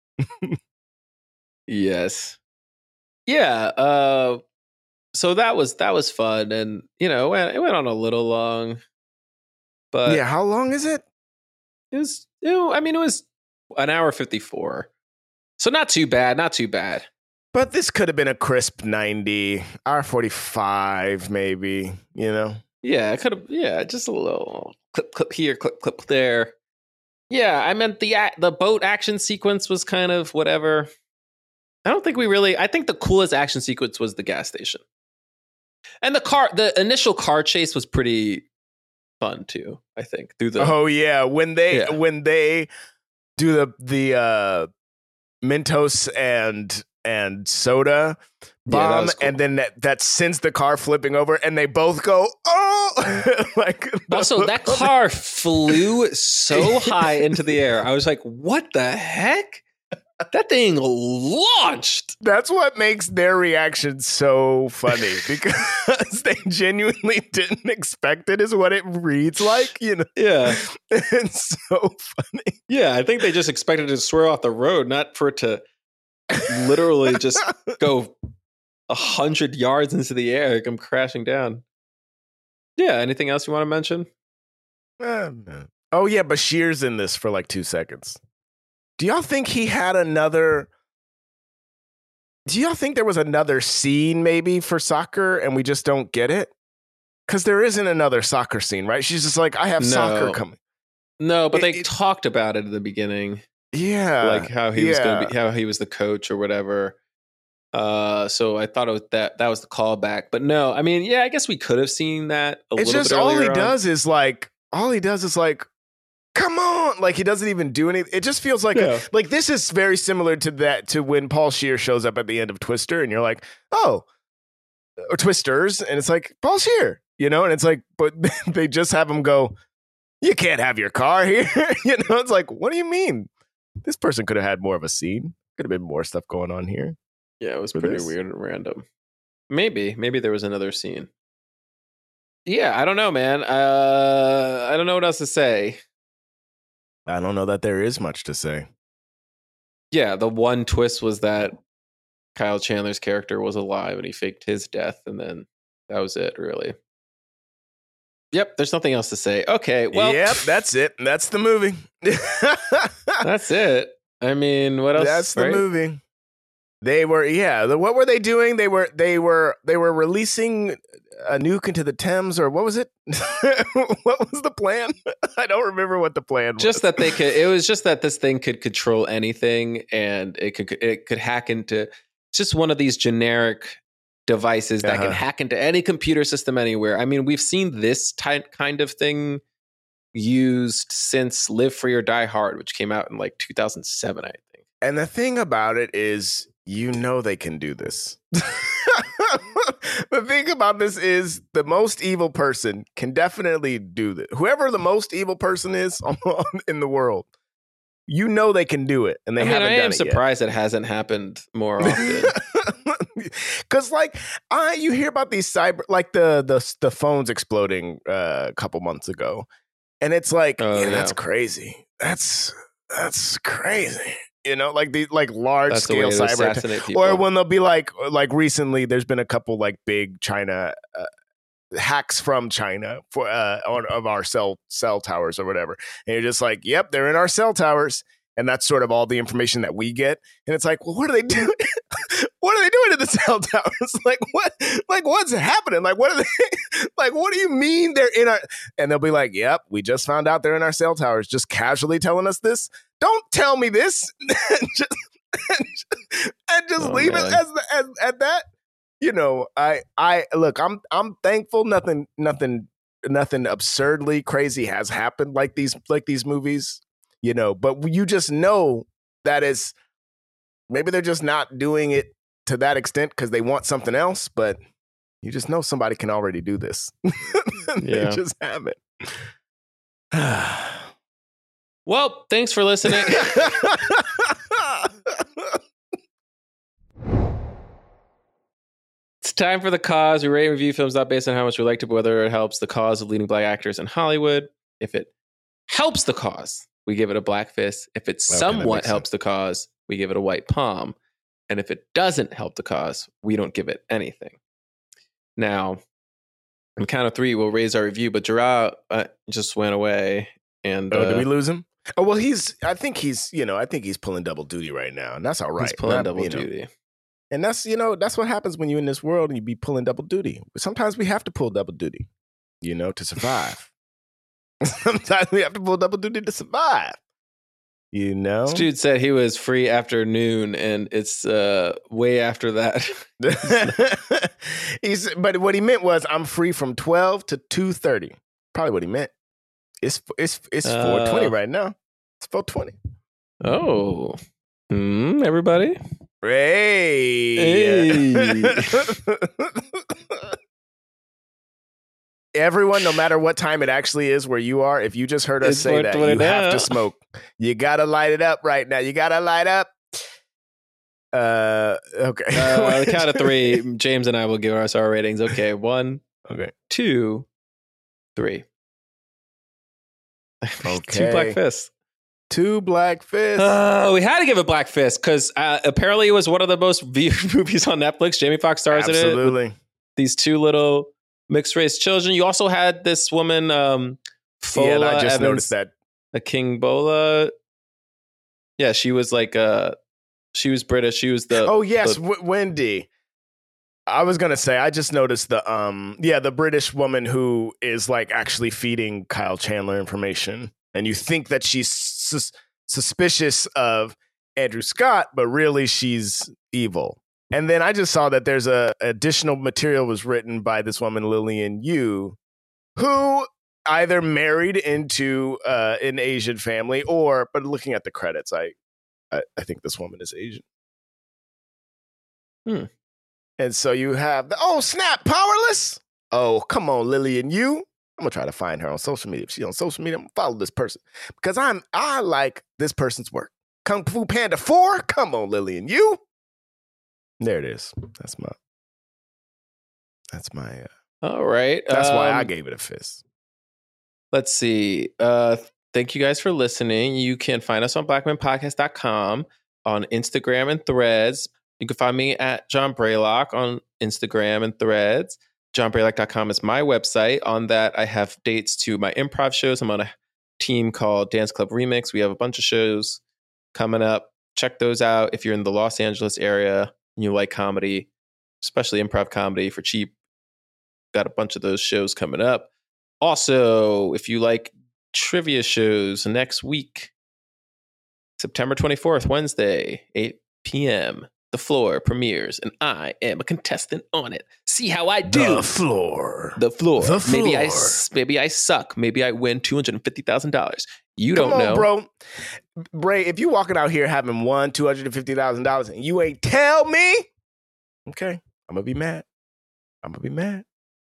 Yes. Yeah. Uh, so that was that was fun, and you know, it went, it went on a little long, but yeah. How long is it? it was. You know, I mean, it was an hour fifty four, so not too bad. Not too bad. But this could have been a crisp ninety, hour forty-five, maybe, you know? Yeah, it could have. Yeah, just a little clip, clip here, clip, clip there. Yeah, I meant the ac- the boat action sequence was kind of whatever. I don't think we really. I think the coolest action sequence was the gas station, and the car. The initial car chase was pretty fun too. I think through the. Oh, yeah. When they, Yeah. when they do the, the, uh, Mentos and and soda bomb, was cool. and then that, that sends the car flipping over, and they both go, oh! Like Also, that car flew so high into the air. I was like, what the heck? That thing launched. That's what makes their reaction so funny, because they genuinely didn't expect it, is what it reads like, you know? Yeah. It's so funny. Yeah, I think they just expected it to swerve off the road, not for it to literally just go a hundred yards into the air, come crashing down. Yeah, anything else you want to mention? Uh, no. Oh, yeah, Bashir's in this for like two seconds. Do y'all think he had another... Do y'all think there was another scene maybe for soccer and we just don't get it? Because there isn't another soccer scene, right? She's just like, I have No. soccer coming. No, but It- they it- talked about it at the beginning, Yeah. like how he was yeah. going to be, how he was the coach or whatever. Uh, so I thought it was that that was the callback. But no, I mean, yeah, I guess we could have seen that a It's little just bit all he earlier on. does is like, all he does is like, come on. Like he doesn't even do anything. It just feels like, a- Yeah. like this is very similar to that, to when Paul Scheer shows up at the end of Twister and you're like, oh, or Twisters. And it's like, Paul Scheer, you know? And it's like, but they just have him go, you can't have your car here. You know, it's like, what do you mean? This person could have had more of a scene. Could have been more stuff going on here. Yeah, it was for pretty this. weird and random. Maybe, maybe there was another scene. Yeah, I don't know, man. Uh, I don't know what else to say. I don't know that there is much to say. Yeah, the one twist was that Kyle Chandler's character was alive and he faked his death, and then that was it, really. Yep, there's nothing else to say. Okay, well, yep, that's it. That's the movie. that's it. I mean, what else? That's the right? movie. They were, yeah. The, what were they doing? They were, they were, they were releasing a nuke into the Thames, or what was it? What was the plan? I don't remember what the plan was. Just that they could. It was just that this thing could control anything, and it could it could hack into. It's just one of these generic devices that Uh-huh. can hack into any computer system anywhere. I mean, we've seen this type kind of thing used since Live Free or Die Hard, which came out in like two thousand seven, I think. And the thing about it is, you know, they can do this. The thing about this is, the most evil person can definitely do this. Whoever the most evil person is in the world, you know they can do it, and they I mean, haven't I done am it surprised it hasn't happened more often. yet. Because, like, I you hear about these cyber, like the the the phones exploding uh, a couple months ago, and it's like, Oh, yeah, yeah. that's crazy. That's that's crazy. You know, like these like large That's the way scale to cyber. assassinate people. Or when they'll be like, like recently, there's been a couple like big China uh, hacks from China for uh, on, of our cell cell towers or whatever, and you're just like, yep, they're in our cell towers, and that's sort of all the information that we get. And it's like, well, what are they doing? What are they doing in the cell towers? Like what? Like what's happening? Like what are they? Like what do you mean they're in our? And they'll be like, yep, we just found out they're in our cell towers. Just casually telling us this. Don't tell me this. just, and just Oh, leave man. it as, as at that. You know, I I look, I'm I'm thankful nothing nothing nothing absurdly crazy has happened like these like these movies, you know, but you just know that is maybe they're just not doing it to that extent because they want something else, but you just know somebody can already do this. They Yeah. just haven't. Well, thanks for listening. It's time for the cause. We rate and review films not based on how much we liked it, but whether it helps the cause of leading black actors in Hollywood. If it helps the cause, we give it a black fist. If it Okay, that somewhat makes helps the cause, we give it a white palm. And if it doesn't help the cause, we don't give it anything. Now, on count of three, we'll raise our review, but Gerard uh, just went away. And Oh, uh, did we lose him? Oh well, he's. I think he's. You know, I think he's pulling double duty right now, and that's all right. he's pulling Not- double you know, duty. and that's you know that's what happens when you're in this world and you be pulling double duty. Sometimes we have to pull double duty, you know, to survive. Sometimes we have to pull double duty to survive. You know, This dude said he was free after noon, and it's uh, way after that. he's. But what he meant was, I'm free from twelve to two thirty. Probably what he meant. It's it's it's Uh, four twenty right now. It's four twenty. Oh, mm, everybody. Hey. Hey. Everyone, no matter what time it actually is where you are, if you just heard us It's say that, you four twenty have now. to smoke. You gotta light it up right now. You gotta light up. Uh, okay. Uh, on the count of three, James and I will give us our ratings. Okay, one, Okay. two, three. Okay. Two Black Fists. Two Black Fists. Uh, we had to give it Black Fist because uh, apparently it was one of the most viewed movies on Netflix. Jamie Foxx stars in it. with Absolutely. These two little mixed race children. You also had this woman, um, Fola Yeah, and I just Evans, noticed that. a King Bola. Yeah, she was like uh she was British. She was the Oh yes, the- w- Wendy. I was gonna say I just noticed the um yeah the British woman who is like actually feeding Kyle Chandler information, and you think that she's sus- suspicious of Andrew Scott, but really she's evil. And then I just saw that there's a additional material was written by this woman Lillian Yu, who either married into uh, an Asian family or, but looking at the credits, I I, I think this woman is Asian. Hmm. And so you have the, oh, snap, Powerless. Oh, come on, Lillian Yu. I'm gonna try to find her on social media. If she's on social media, I'm gonna follow this person because I'm I like this person's work. Kung Fu Panda four. Come on, Lillian Yu. There it is. That's my. That's my. Uh, all right. that's why I Um, gave it a fist. Let's see. Uh, thank you guys for listening. You can find us on black men podcast dot com, on Instagram and Threads. You can find me at John Braylock on Instagram and Threads. john braylock dot com is my website. On that, I have dates to my improv shows. I'm on a team called Dance Club Remix. We have a bunch of shows coming up. Check those out if you're in the Los Angeles area and you like comedy, especially improv comedy for cheap. Got a bunch of those shows coming up. Also, if you like trivia shows, next week, September twenty-fourth, Wednesday, eight p.m., The Floor premieres, and I am a contestant on it. See how I do. The floor. The Floor. The Maybe I, Floor. s- maybe I suck. Maybe I win two hundred fifty thousand dollars. You Come don't on, know. bro. Bray, if you walking out here having won two hundred fifty thousand dollars and you ain't tell me, okay, I'm going to be mad. I'm going to be mad.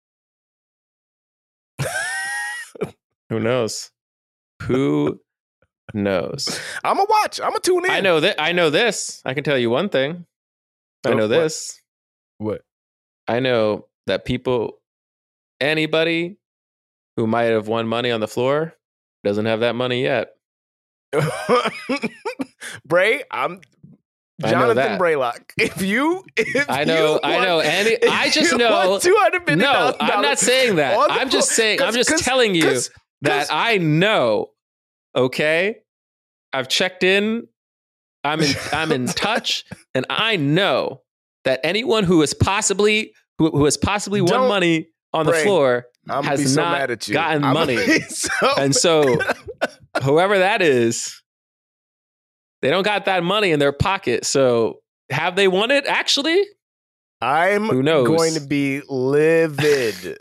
Who knows? Who knows? I'm going to watch. I'm going to tune in. I know that. I know this. I can tell you one thing. I Oh, know what? this. What? I know that people, anybody who might have won money on the floor doesn't have that money yet. Bray, I'm I know Jonathan that. Braylock. If you, if I know, you I won- know. Any, if I just you know. won two hundred fifty No, thousand dollars I'm not saying that. on the I'm just floor- saying. I'm 'cause- just 'cause- telling you 'cause- that 'cause- I know. Okay, I've checked in. I'm in. I'm in touch, and I know that anyone who has possibly who, who has possibly won Don't- money on the Bray, floor I'm gonna has be so not mad at you. gotten I'm money. gonna be so And so, whoever that is, they don't got that money in their pocket. So, have they won it? Actually, I'm Who knows? going to be livid.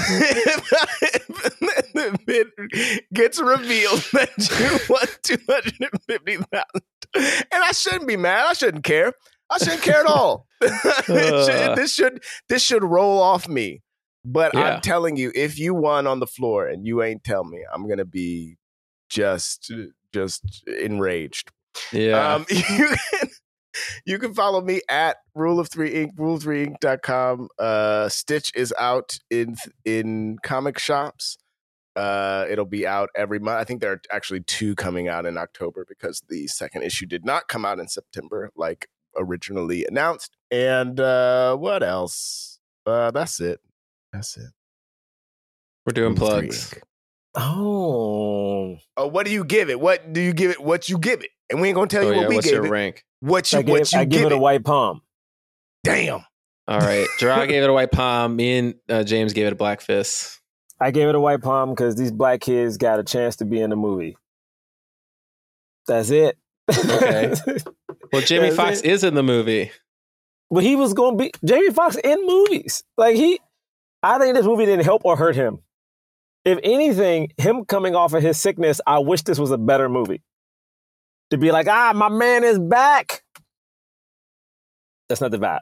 If it gets revealed that you won two hundred fifty thousand dollars. And I shouldn't be mad. I shouldn't care. I shouldn't care at all. It should- this should this should roll off me. But Yeah. I'm telling you, if you won on the floor and you ain't tell me, I'm gonna be just just enraged. yeah. Um, you can you can follow me at Rule of Three Inc. Rule of Three Inc dot com. Uh, Stitch is out in in comic shops. Uh, it'll be out every month. I think there are actually two coming out in October because the second issue did not come out in September like originally announced. And uh, what else? Uh, that's it. That's it. We're doing Rule of Three plugs. Inc. Oh. Oh, what do you give it? What do you give it? What you give it? And we ain't gonna tell Oh you yeah. what we What's gave your it. rank? What you I give, what you I give give it a white palm. Damn. All right. Gerard gave it a white palm. Me and uh, James gave it a black fist. I gave it a white palm because these black kids got a chance to be in the movie. That's it. Okay. Well, Jamie That's Foxx it. is in the movie. But he was going to be Jamie Foxx in movies. Like he, I think this movie didn't help or hurt him. If anything, him coming off of his sickness, I wish this was a better movie. To be like, ah, my man is back. That's not the vibe.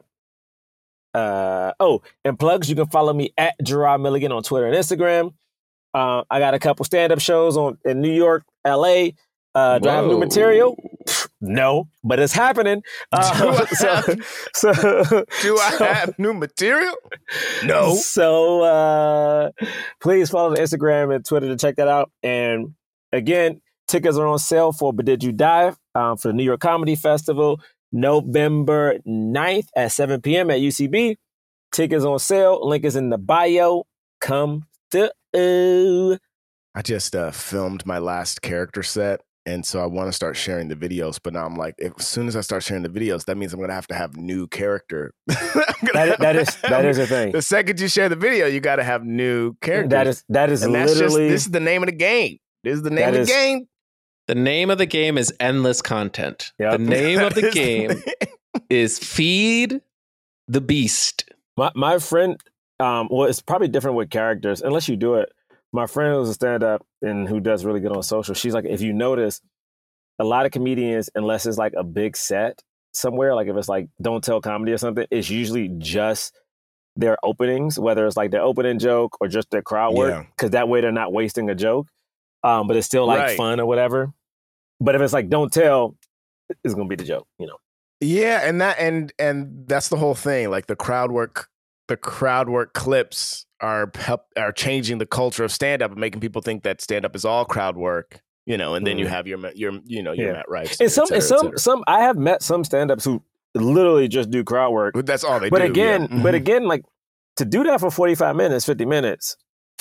Uh, oh, and plugs, you can follow me at Gerard Milligan on Twitter and Instagram. Uh, I got a couple stand-up shows on in New York, L A. Uh, do I have new material? No, but it's happening. Uh, do, I so, have, so, do I so, have new material? No. So uh, please follow the Instagram and Twitter to check that out. And again, tickets are on sale for But Did You Dive um, for the New York Comedy Festival, November ninth at seven p.m. at U C B. Tickets on sale. Link is in the bio. Come through. I just uh, filmed my last character set. And so I want to start sharing the videos, but now I'm like, if, as soon as I start sharing the videos, that means I'm going to have to have new character. that, that is that is a thing. The second you share the video, you got to have new characters. That is that is and that's literally. Just, this is the name of the game. This is the name of the is, game. The name of the game is endless content. Yep. The name of the Is game the is Feed the Beast. My my friend, um, well, it's probably different with characters unless you do it. My friend who's a stand-up and who does really good on social, she's like, if you notice, a lot of comedians, unless it's like a big set somewhere, like if it's like Don't Tell Comedy or something, it's usually just their openings, whether it's like their opening joke or just their crowd work, because yeah. that way they're not wasting a joke, um, but it's still like right. fun or whatever. But if it's like Don't Tell, it's going to be the joke, you know? Yeah, and that and and that's the whole thing. Like the crowd work, the crowd work clips are help, are changing the culture of stand-up and making people think that stand-up is all crowd work. You know, and then mm. you have your, your, you know, your yeah. Matt Rife. And some, cetera, and some, some. I have met some stand-ups who literally just do crowd work. That's all they but do. Again, yeah. mm-hmm. But again, like to do that for forty-five minutes, fifty minutes.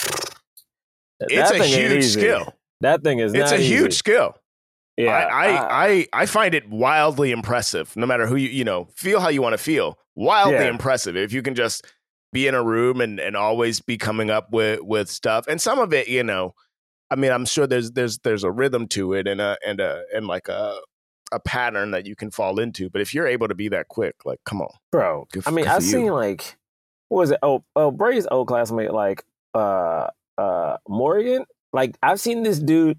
It's a huge skill. That thing is. It's not a easy. huge skill. Yeah, I, I, I, I find it wildly impressive. No matter who you, you know, feel how you want to feel. Wildly yeah. impressive if you can just be in a room and and always be coming up with with stuff. And some of it, you know. I mean, I'm sure there's there's there's a rhythm to it and a and a and like a a pattern that you can fall into. But if you're able to be that quick, like, come on, bro. Good, I mean, I've seen like what was it? Oh, oh, Bray's old classmate, like uh uh Morgan. Like I've seen this dude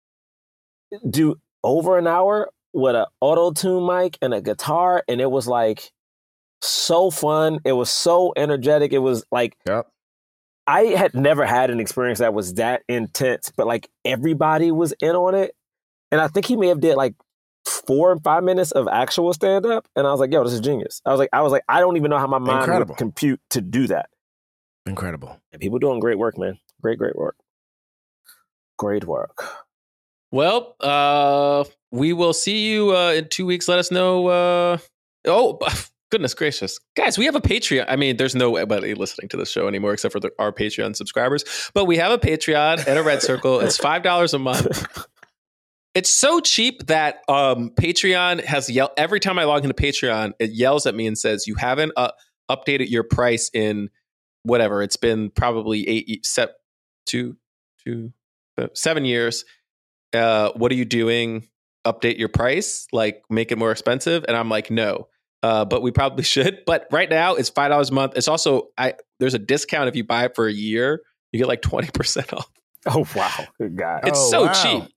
do over an hour with an auto-tune mic and a guitar, and it was like so fun. It was so energetic. It was like. Yep. I had never had an experience that was that intense, but like everybody was in on it. And I think he may have did like four or five minutes of actual stand up. And I was like, yo, this is genius. I was like, I was like, I don't even know how my mind Incredible. would compute to do that. Incredible. And people doing great work, man. Great, great work. Great work. Well, uh, we will see you uh, in two weeks. Let us know. Uh, oh, goodness gracious. Guys, we have a Patreon. I mean, there's nobody listening to this show anymore except for the, our Patreon subscribers. But we have a Patreon and a Red Circle. It's five dollars a month. It's so cheap that um, Patreon has yelled. Every time I log into Patreon, it yells at me and says, you haven't uh, updated your price in whatever. It's been probably eight, set, two, two, uh, seven years. Uh, what are you doing? Update your price? Like make it more expensive? And I'm like, no. Uh, but we probably should. But right now it's five dollars a month. It's also, I there's a discount if you buy it for a year. You get like twenty percent off. Oh, wow. Good God. It's oh, so wow. cheap.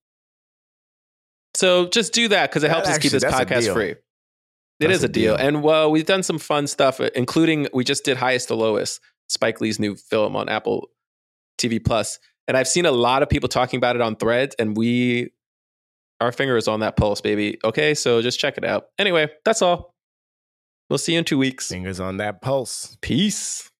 So just do that because it helps That us keep actually- this that's a podcast deal. free. It That's is a a deal. deal. And well, we've done some fun stuff, including we just did Highest to Lowest, Spike Lee's new film on Apple T V Plus. And I've seen a lot of people talking about it on Threads, and we, our finger is on that pulse, baby. Okay, so just check it out. Anyway, that's all. We'll see you in two weeks. Fingers on that pulse. Peace.